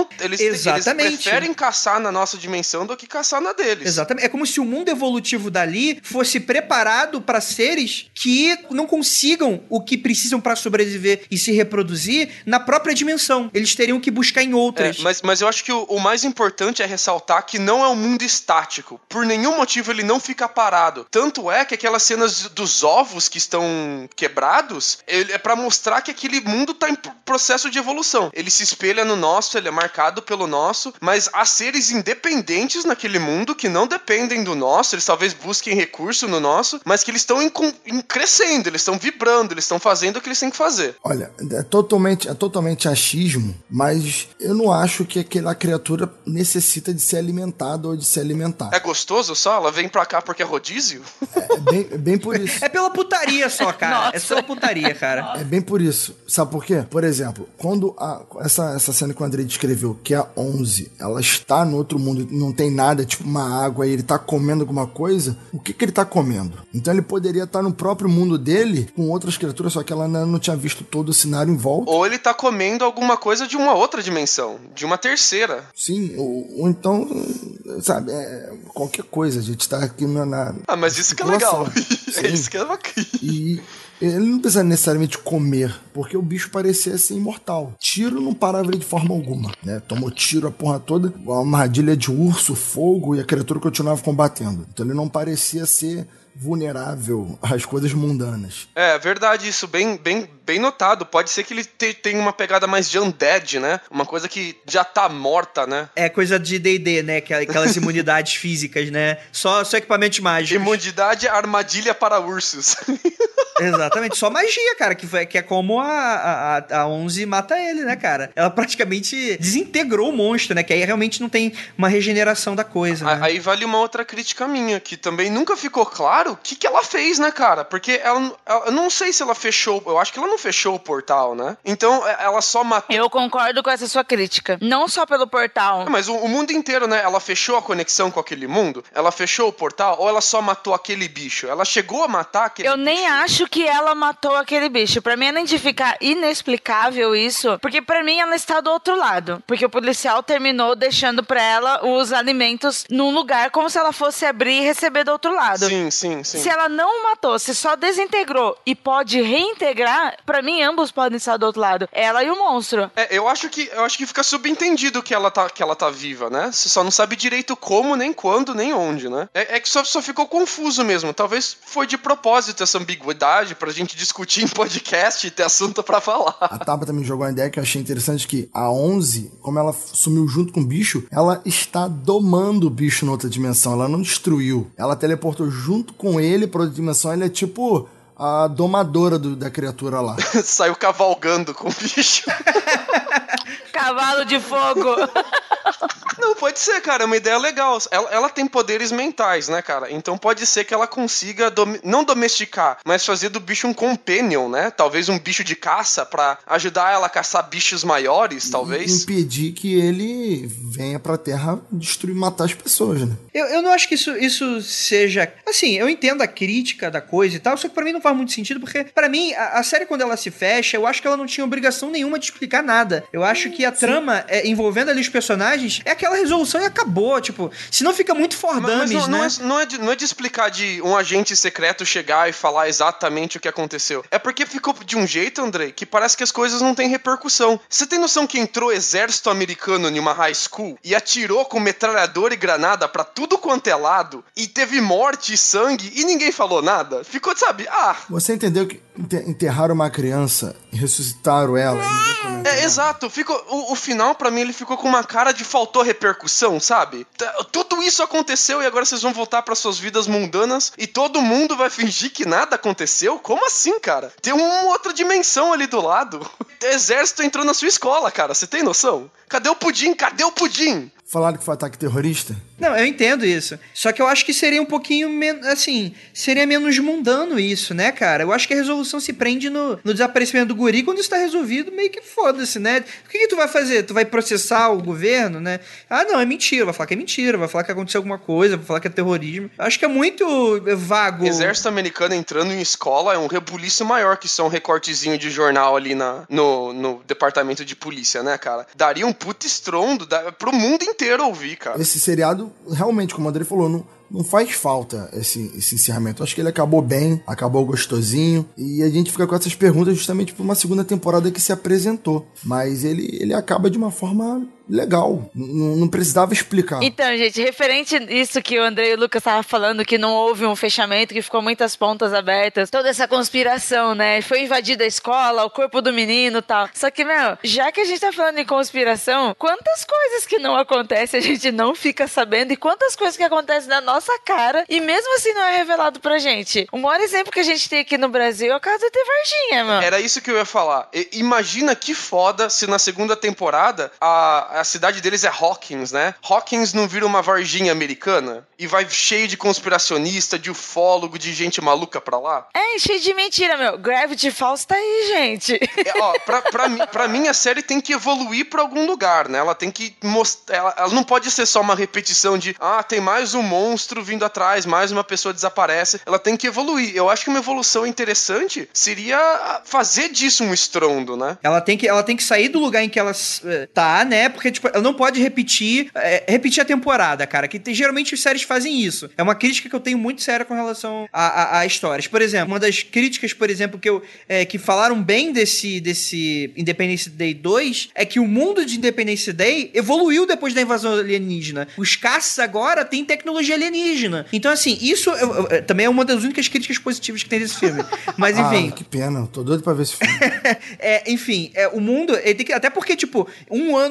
preferem caçar na nossa dimensão do que caçar na deles. Exatamente. É como se o mundo evolutivo dali fosse preparado para seres que não consigam o que precisam para sobreviver e se reproduzir na própria dimensão. Eles teriam que buscar em outras. Mas eu acho que o mais importante é ressaltar que não é um mundo estático. Por nenhum motivo ele não fica parado. Tanto é que aquelas cenas dos ovos que estão quebrados, é para mostrar que aquele mundo tá em processo de evolução. Ele se espelha no nosso, ele é marcado pelo nosso, mas há seres independentes naquele mundo que não dependem do nosso, eles talvez busquem recurso no nosso, mas que eles estão crescendo, eles estão vibrando, eles estão fazendo o que eles têm que fazer. Olha, é totalmente achismo, mas eu não acho que aquela criatura necessita de ser alimentada ou de se alimentar. É gostoso só? Ela vem pra cá porque é rodízio? É bem por isso. É pela putaria só, cara. É só putaria, cara. É bem por isso. Sabe por quê? Por exemplo, quando essa cena que o Andrei descreveu, que é a 11, ela está no outro mundo, não tem nada, tipo uma água, e ele tá comendo alguma coisa, o que ele tá comendo? Então ele poderia estar no próprio mundo dele, com outras criaturas, só que ela não tinha visto todo o cenário em volta. Ou ele tá comendo alguma coisa de uma outra dimensão, de uma terceira. Sim, ou então, sabe, qualquer coisa, a gente tá aqui na mas isso que é legal. É isso que é bacana. E ele não precisa necessariamente comer, porque o bicho parecia ser imortal. Tiro não parava ele de forma alguma, né? Tomou tiro a porra toda, uma armadilha de urso, fogo, e a criatura continuava combatendo. Então ele não parecia ser vulnerável às coisas mundanas. É verdade, isso bem notado. Pode ser que ele tenha uma pegada mais de undead, né? Uma coisa que já tá morta, né? É coisa de D&D, né? Aquelas imunidades físicas, né? Só equipamentos mágicos. Imunidade armadilha para ursos. Exatamente, só magia, cara, que é como a 11 mata ele, né, cara? Ela praticamente desintegrou o monstro, né? Que aí realmente não tem uma regeneração da coisa, né? Aí vale uma outra crítica minha, que também nunca ficou claro o que ela fez, né, cara? Porque eu não sei se ela fechou, eu acho que ela não fechou o portal, né? Então, ela só matou... Eu concordo com essa sua crítica. Não só pelo portal. Mas o mundo inteiro, né? Ela fechou a conexão com aquele mundo? Ela fechou o portal? Ou ela só matou aquele bicho? Ela chegou a matar aquele bicho? Eu nem acho que ela matou aquele bicho. Pra mim, além de ficar inexplicável isso, porque pra mim ela está do outro lado. Porque o policial terminou deixando pra ela os alimentos num lugar como se ela fosse abrir e receber do outro lado. Sim. Se ela não matou, se só desintegrou e pode reintegrar, pra mim ambos podem estar do outro lado. Ela e o monstro. Eu acho que fica subentendido que ela tá viva, né? Você só não sabe direito como, nem quando, nem onde, né? É que só ficou confuso mesmo. Talvez foi de propósito essa ambiguidade pra gente discutir em podcast e ter assunto pra falar. A Tabata me jogou uma ideia que eu achei interessante, que a 11, como ela sumiu junto com o bicho, ela está domando o bicho na outra dimensão. Ela não destruiu. Ela teleportou junto com ele pra outra dimensão. Ele é tipo a domadora da criatura lá. Saiu cavalgando com o bicho. Cavalo de fogo. Não, pode ser, cara, é uma ideia legal. Ela tem poderes mentais, né, cara? Então pode ser que ela consiga, não domesticar, mas fazer do bicho um companion, né? Talvez um bicho de caça pra ajudar ela a caçar bichos maiores, talvez. E impedir que ele venha pra Terra destruir, matar as pessoas, né? Eu não acho que isso seja... Assim, eu entendo a crítica da coisa e tal, só que pra mim não faz muito sentido, porque pra mim, a série quando ela se fecha, eu acho que ela não tinha obrigação nenhuma de explicar nada. Eu acho que a trama envolvendo ali os personagens é aquela resolução e acabou, tipo, senão fica muito for dummies, né? Não é de explicar de um agente secreto chegar e falar exatamente o que aconteceu. É porque ficou de um jeito, Andrei, que parece que as coisas não têm repercussão. Você tem noção que entrou exército americano em uma high school e atirou com metralhador e granada pra tudo quanto é lado e teve morte e sangue e ninguém falou nada? Ficou, sabe, Você entendeu que enterraram uma criança e ressuscitaram ela? Exato. O final, pra mim, ele ficou com uma cara de faltou repercussão, sabe? Tudo isso aconteceu e agora vocês vão voltar para suas vidas mundanas e todo mundo vai fingir que nada aconteceu? Como assim, cara? Tem uma outra dimensão ali do lado. O exército entrou na sua escola, cara. Você tem noção? Cadê o pudim? Cadê o pudim? Falaram que foi ataque terrorista? Não, eu entendo isso. Só que eu acho que seria um pouquinho menos, assim, seria menos mundano isso, né, cara? Eu acho que a resolução se prende no desaparecimento do guri. Quando isso tá resolvido, meio que foda-se, né? O que tu vai fazer? Tu vai processar o governo, né? Não, é mentira. Vai falar que é mentira, vai falar que aconteceu alguma coisa, vai falar que é terrorismo. Eu acho que é muito vago. Exército americano entrando em escola é um rebuliço maior que só um recortezinho de jornal ali no departamento de polícia, né, cara? Daria um puta estrondo pro mundo inteiro ouvir, cara. Esse seriado, realmente, como o André falou, não faz falta esse encerramento. Eu acho que ele acabou bem, acabou gostosinho, e a gente fica com essas perguntas justamente por uma segunda temporada que se apresentou. Mas ele acaba de uma forma legal. Não precisava explicar. Então, gente, referente isso que o André e o Lucas estavam falando, que não houve um fechamento, que ficou muitas pontas abertas, toda essa conspiração, né? Foi invadida a escola, o corpo do menino e tal. Só que, já que a gente tá falando em conspiração, quantas coisas que não acontecem a gente não fica sabendo e quantas coisas que acontecem na nossa cara e mesmo assim não é revelado pra gente. O maior exemplo que a gente tem aqui no Brasil é a casa da Varginha, mano. Era isso que eu ia falar. Imagina que foda se na segunda temporada a cidade deles é Hawkins, né? Hawkins não vira uma Varginha americana e vai cheio de conspiracionista, de ufólogo, de gente maluca pra lá? Cheio de mentira, meu. Gravity Falls tá aí, gente. Pra mim a série tem que evoluir pra algum lugar, né? Ela tem que mostrar... Ela não pode ser só uma repetição de tem mais um monstro vindo atrás, mais uma pessoa desaparece. Ela tem que evoluir. Eu acho que uma evolução interessante seria fazer disso um estrondo, né? Ela tem que sair do lugar em que ela tá, né? Porque, tipo, ela não pode repetir a temporada, cara. Que geralmente as séries fazem isso. É uma crítica que eu tenho muito séria com relação a histórias. Por exemplo, uma das críticas, por exemplo, que falaram bem desse Independence Day 2 é que o mundo de Independence Day evoluiu depois da invasão alienígena. Os caças agora têm tecnologia alienígena. Então, assim, isso também é uma das únicas críticas positivas que tem desse filme. Mas, enfim... que pena. Tô doido pra ver esse filme. Enfim, o mundo... Ele tem que, até porque, tipo, um ano de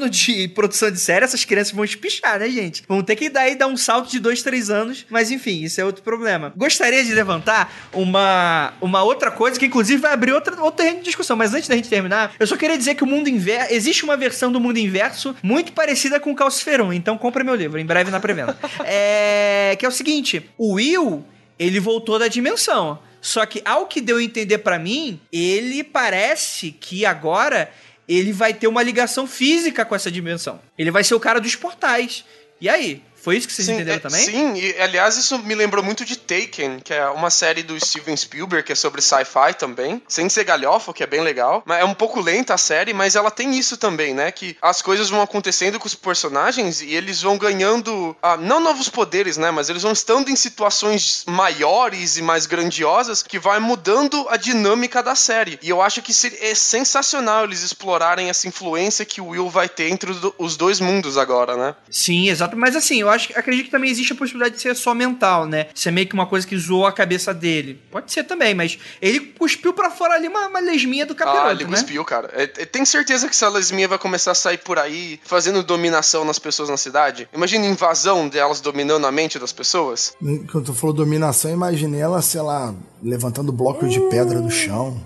produção de série, essas crianças vão espichar, né, gente? Vão ter que dar um salto de 2, 3 anos, mas enfim, isso é outro problema. Gostaria de levantar uma outra coisa que inclusive vai abrir outro terreno de discussão, mas antes da gente terminar, eu só queria dizer que o Mundo Inverso, existe uma versão do Mundo Inverso muito parecida com o Calciferum, então compra meu livro, em breve na pré-venda. Que é o seguinte, o Will, ele voltou da dimensão, só que ao que deu a entender pra mim, ele parece que agora ele vai ter uma ligação física com essa dimensão. Ele vai ser o cara dos portais. E aí? Foi isso que vocês entenderam também? Sim, e aliás isso me lembrou muito de Taken, que é uma série do Steven Spielberg, que é sobre sci-fi também, sem ser galhofa, que é bem legal, mas é um pouco lenta a série, mas ela tem isso também, né, que as coisas vão acontecendo com os personagens e eles vão ganhando, não novos poderes, né, mas eles vão estando em situações maiores e mais grandiosas que vai mudando a dinâmica da série, e eu acho que é sensacional eles explorarem essa influência que o Will vai ter entre os dois mundos agora, né? Sim, exato, mas assim, eu acredito que também existe a possibilidade de ser só mental, né? Ser meio que uma coisa que zoou a cabeça dele. Pode ser também, mas ele cuspiu pra fora ali uma lesminha do capiroto, ele cuspiu, cara. Tem certeza que essa lesminha vai começar a sair por aí fazendo dominação nas pessoas na cidade? Imagina a invasão delas dominando a mente das pessoas. Quando tu falou dominação, imaginei ela, sei lá, levantando blocos de pedra do chão.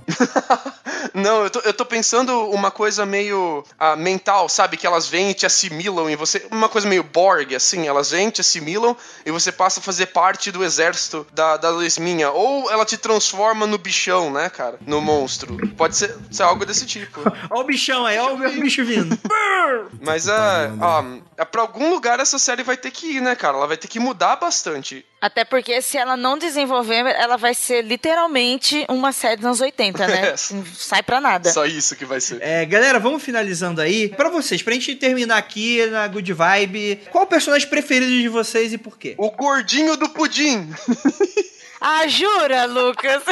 Não, eu tô pensando uma coisa meio mental, sabe? Que elas vêm e te assimilam e você... Uma coisa meio Borg, assim. Elas vêm, te assimilam e você passa a fazer parte do exército da lesminha. Ou ela te transforma no bichão, né, cara? No monstro. Pode ser algo desse tipo. Olha o bichão aí, olha o bicho vindo. Mas pra algum lugar essa série vai ter que ir, né, cara? Ela vai ter que mudar bastante. Até porque se ela não desenvolver, ela vai ser literalmente uma série dos anos 80, né? Sai pra nada. Só isso que vai ser. Galera, vamos finalizando aí. Pra vocês, pra gente terminar aqui na Good Vibe, qual o personagem preferido de vocês e por quê? O gordinho do pudim. Jura, Lucas?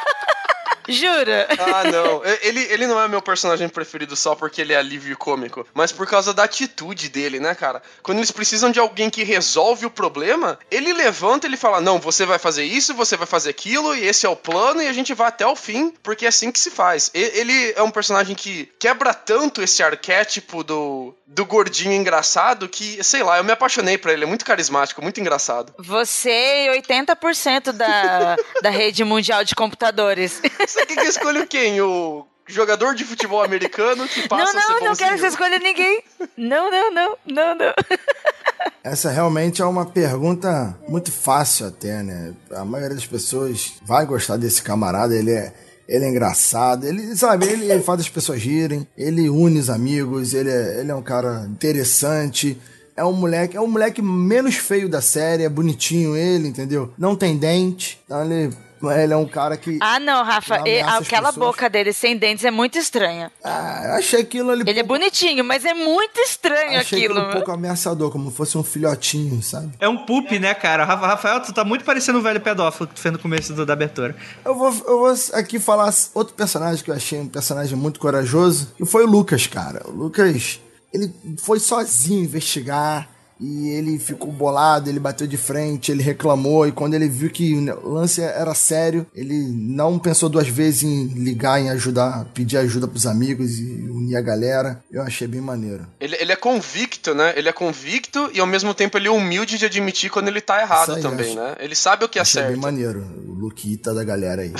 Jura? Não. Ele não é meu personagem preferido só porque ele é alívio cômico, mas por causa da atitude dele, né, cara? Quando eles precisam de alguém que resolve o problema, ele levanta e ele fala, não, você vai fazer isso, você vai fazer aquilo, e esse é o plano, e a gente vai até o fim, porque é assim que se faz. Ele é um personagem que quebra tanto esse arquétipo do gordinho engraçado que, sei lá, eu me apaixonei por ele, é muito carismático, muito engraçado. Você e 80% da rede mundial de computadores. Você quer que eu escolha quem? O jogador de futebol americano que passa a ser bonzinho? Não quero que você escolha ninguém. Não. Essa realmente é uma pergunta muito fácil até, né? A maioria das pessoas vai gostar desse camarada, ele é engraçado, ele faz as pessoas rirem, ele une os amigos, ele é um cara interessante. É um moleque menos feio da série, é bonitinho ele, entendeu? Não tem dente, então ele é um cara que... não, Rafa, aquela boca dele sem dentes é muito estranha. Eu achei aquilo ali... Ele é bonitinho, mas é muito estranho achei aquilo. Um pouco ameaçador, como se fosse um filhotinho, sabe? É um pup, né, cara? Rafael, tu tá muito parecendo um velho pedófilo que tu fez no começo da abertura. Eu vou aqui falar outro personagem que eu achei um personagem muito corajoso, que foi o Lucas, cara. O Lucas, ele foi sozinho investigar e ele ficou bolado, ele bateu de frente, ele reclamou, e quando ele viu que o lance era sério, ele não pensou duas vezes em ligar, em ajudar, pedir ajuda pros amigos e unir a galera. Eu achei bem maneiro. Ele é convicto, né? Ele é convicto e ao mesmo tempo ele é humilde de admitir quando ele tá errado aí, também, né? Ele sabe o que é certo. Achei bem maneiro, o Luquita da galera aí.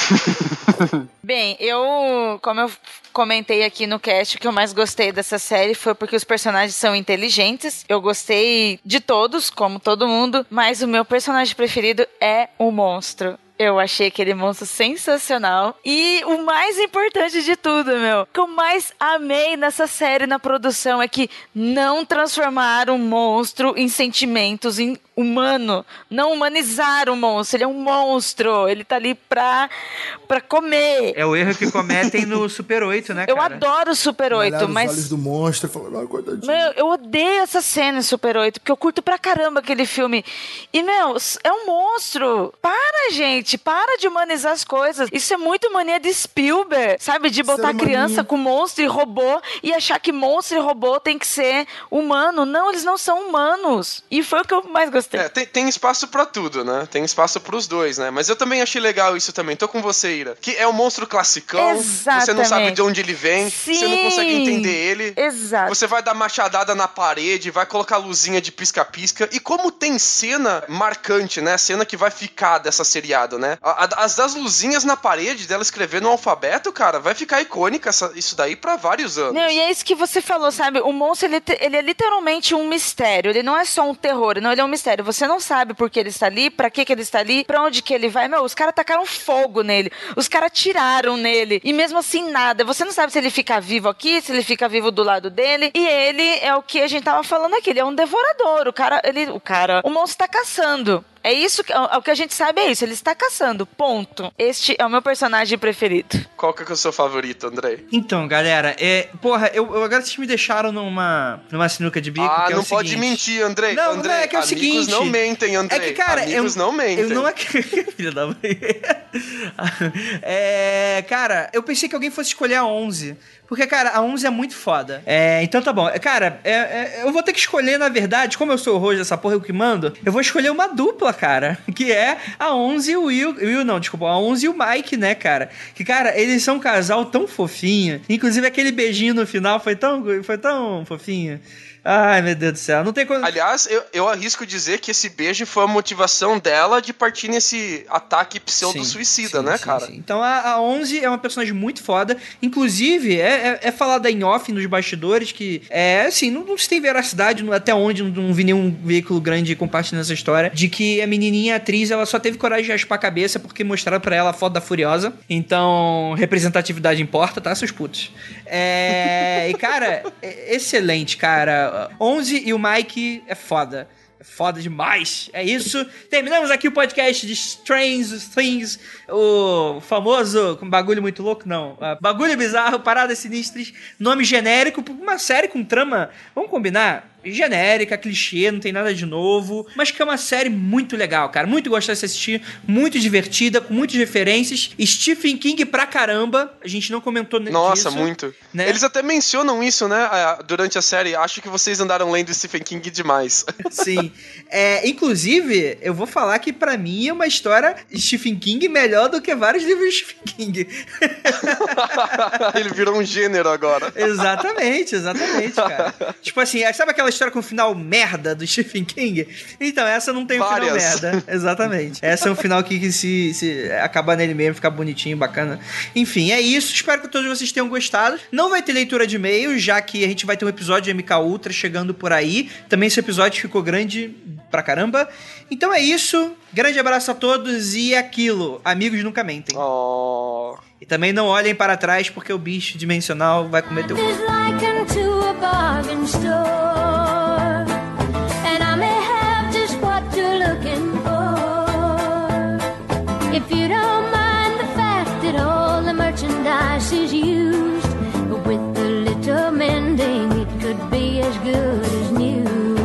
Bem, como eu comentei aqui no cast, o que eu mais gostei dessa série foi porque os personagens são inteligentes. Eu gostei de todos, como todo mundo, mas o meu personagem preferido é o monstro. Eu achei aquele monstro sensacional. E o mais importante de tudo, o que eu mais amei nessa série, na produção, é que não transformaram o monstro em sentimentos, em humano. Não humanizaram o monstro. Ele é um monstro. Ele tá ali pra comer. É o erro que cometem no Super 8, né, cara? Eu adoro o Super 8, mas... os olhos do monstro e falou, coitadinho. Eu odeio essa cena em Super 8, porque eu curto pra caramba aquele filme. E, é um monstro. Para, gente. Para de humanizar as coisas. Isso é muito mania de Spielberg, sabe? De botar criança com monstro e robô e achar que monstro e robô tem que ser humano. Não, eles não são humanos. E foi o que eu mais gostei gostei. Tem espaço pra tudo, né? Tem espaço pros dois, né? Mas eu também achei legal isso também. Tô com você, Ira. Que é um monstro classicão. Exatamente. Você não sabe de onde ele vem. Sim. Você não consegue entender ele. Exato. Você vai dar machadada na parede, vai colocar luzinha de pisca-pisca. E como tem cena marcante, né? Cena que vai ficar dessa seriado, né? As das luzinhas na parede dela escrevendo um alfabeto, cara, vai ficar icônica isso daí pra vários anos. Não, e é isso que você falou, sabe? O monstro, ele é literalmente um mistério. Ele não é só um terror, não, ele é um mistério. Você não sabe por que ele está ali, pra que ele está ali, pra onde que ele vai. Meu, os caras tacaram fogo nele, os caras tiraram nele, e mesmo assim nada. Você não sabe se ele fica vivo aqui, se ele fica vivo do lado dele, e ele é o que a gente tava falando aqui, ele é um devorador. O monstro tá caçando. É isso, o que a gente sabe é isso, ele está caçando, ponto. Este é o meu personagem preferido. Qual que é o seu favorito, Andrei? Então, galera, agora vocês me deixaram numa sinuca de bico, que é não o pode seguinte. mentir, Andrei. Não, Andrei, é que é o seguinte. Amigos não mentem, Andrei. É que, cara, amigos não mentem. Eu não filha da mãe. Cara, eu pensei que alguém fosse escolher a 11. Porque, cara, a 11 é muito foda. Então tá bom. Cara, eu vou ter que escolher, na verdade, como eu sou o host dessa porra, eu que mando, eu vou escolher uma dupla, cara. Que é a 11 e o a 11 e o Mike, né, cara? Que, cara, eles são um casal tão fofinho. Inclusive, aquele beijinho no final foi tão fofinho. Ai, meu Deus do céu. Não tem como... Aliás, eu arrisco dizer que esse beijo foi a motivação dela de partir nesse ataque pseudo-suicida, né, cara? Sim. Então, a 11 é uma personagem muito foda. Inclusive, é falada em off nos bastidores que, assim, não se tem veracidade até onde, não vi nenhum veículo grande compartilhando essa história, de que a menininha atriz, ela só teve coragem de raspar a cabeça porque mostraram pra ela a foto da Furiosa. Então, representatividade importa, tá, seus putos? E, cara, excelente, cara. 11 e o Mike é foda. É foda demais. É isso. Terminamos aqui o podcast de Strange Things. O famoso... Com bagulho muito louco, não. Bagulho bizarro, paradas sinistras. Nome genérico. Uma série com trama... Vamos combinar? Genérica, clichê, não tem nada de novo, mas que é uma série muito legal, cara, muito gostosa de assistir, muito divertida, com muitas referências, Stephen King pra caramba, a gente não comentou disso. Nossa, muito. Né? Eles até mencionam isso, né, durante a série, acho que vocês andaram lendo Stephen King demais. Sim, inclusive, eu vou falar que pra mim é uma história Stephen King melhor do que vários livros de Stephen King. Ele virou um gênero agora. Exatamente, cara. Tipo assim, sabe aquela história com o final merda do Stephen King? Então, essa não tem um final merda. Exatamente. Essa é um final que se acabar nele mesmo, ficar bonitinho, bacana. Enfim, é isso. Espero que todos vocês tenham gostado. Não vai ter leitura de e-mail, já que a gente vai ter um episódio de MK Ultra chegando por aí. Também esse episódio ficou grande pra caramba. Então é isso. Grande abraço a todos e aquilo. Amigos nunca mentem. E também não olhem para trás, porque o bicho dimensional vai comer teu cu. If you don't mind the fact that all the merchandise is used, with a little mending it could be as good as new.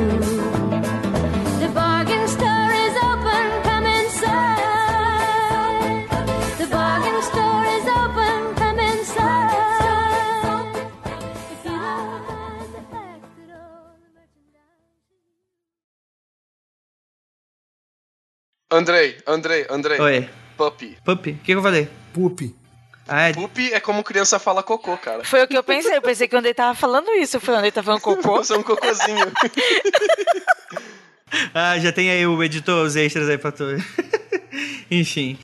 The bargain store is open, come inside. The bargain store is open, come inside. If you don't mind the fact that all the merchandise... Andrei. Oi. Puppy. O que eu falei? Puppy. Puppy é como criança fala cocô, cara. Foi o que eu pensei. Eu pensei que o Andrei tava falando isso. Eu falei, o Andrei tá falando cocô. Você é um cocôzinho. Já tem aí o editor, os extras aí pra tu. Enfim.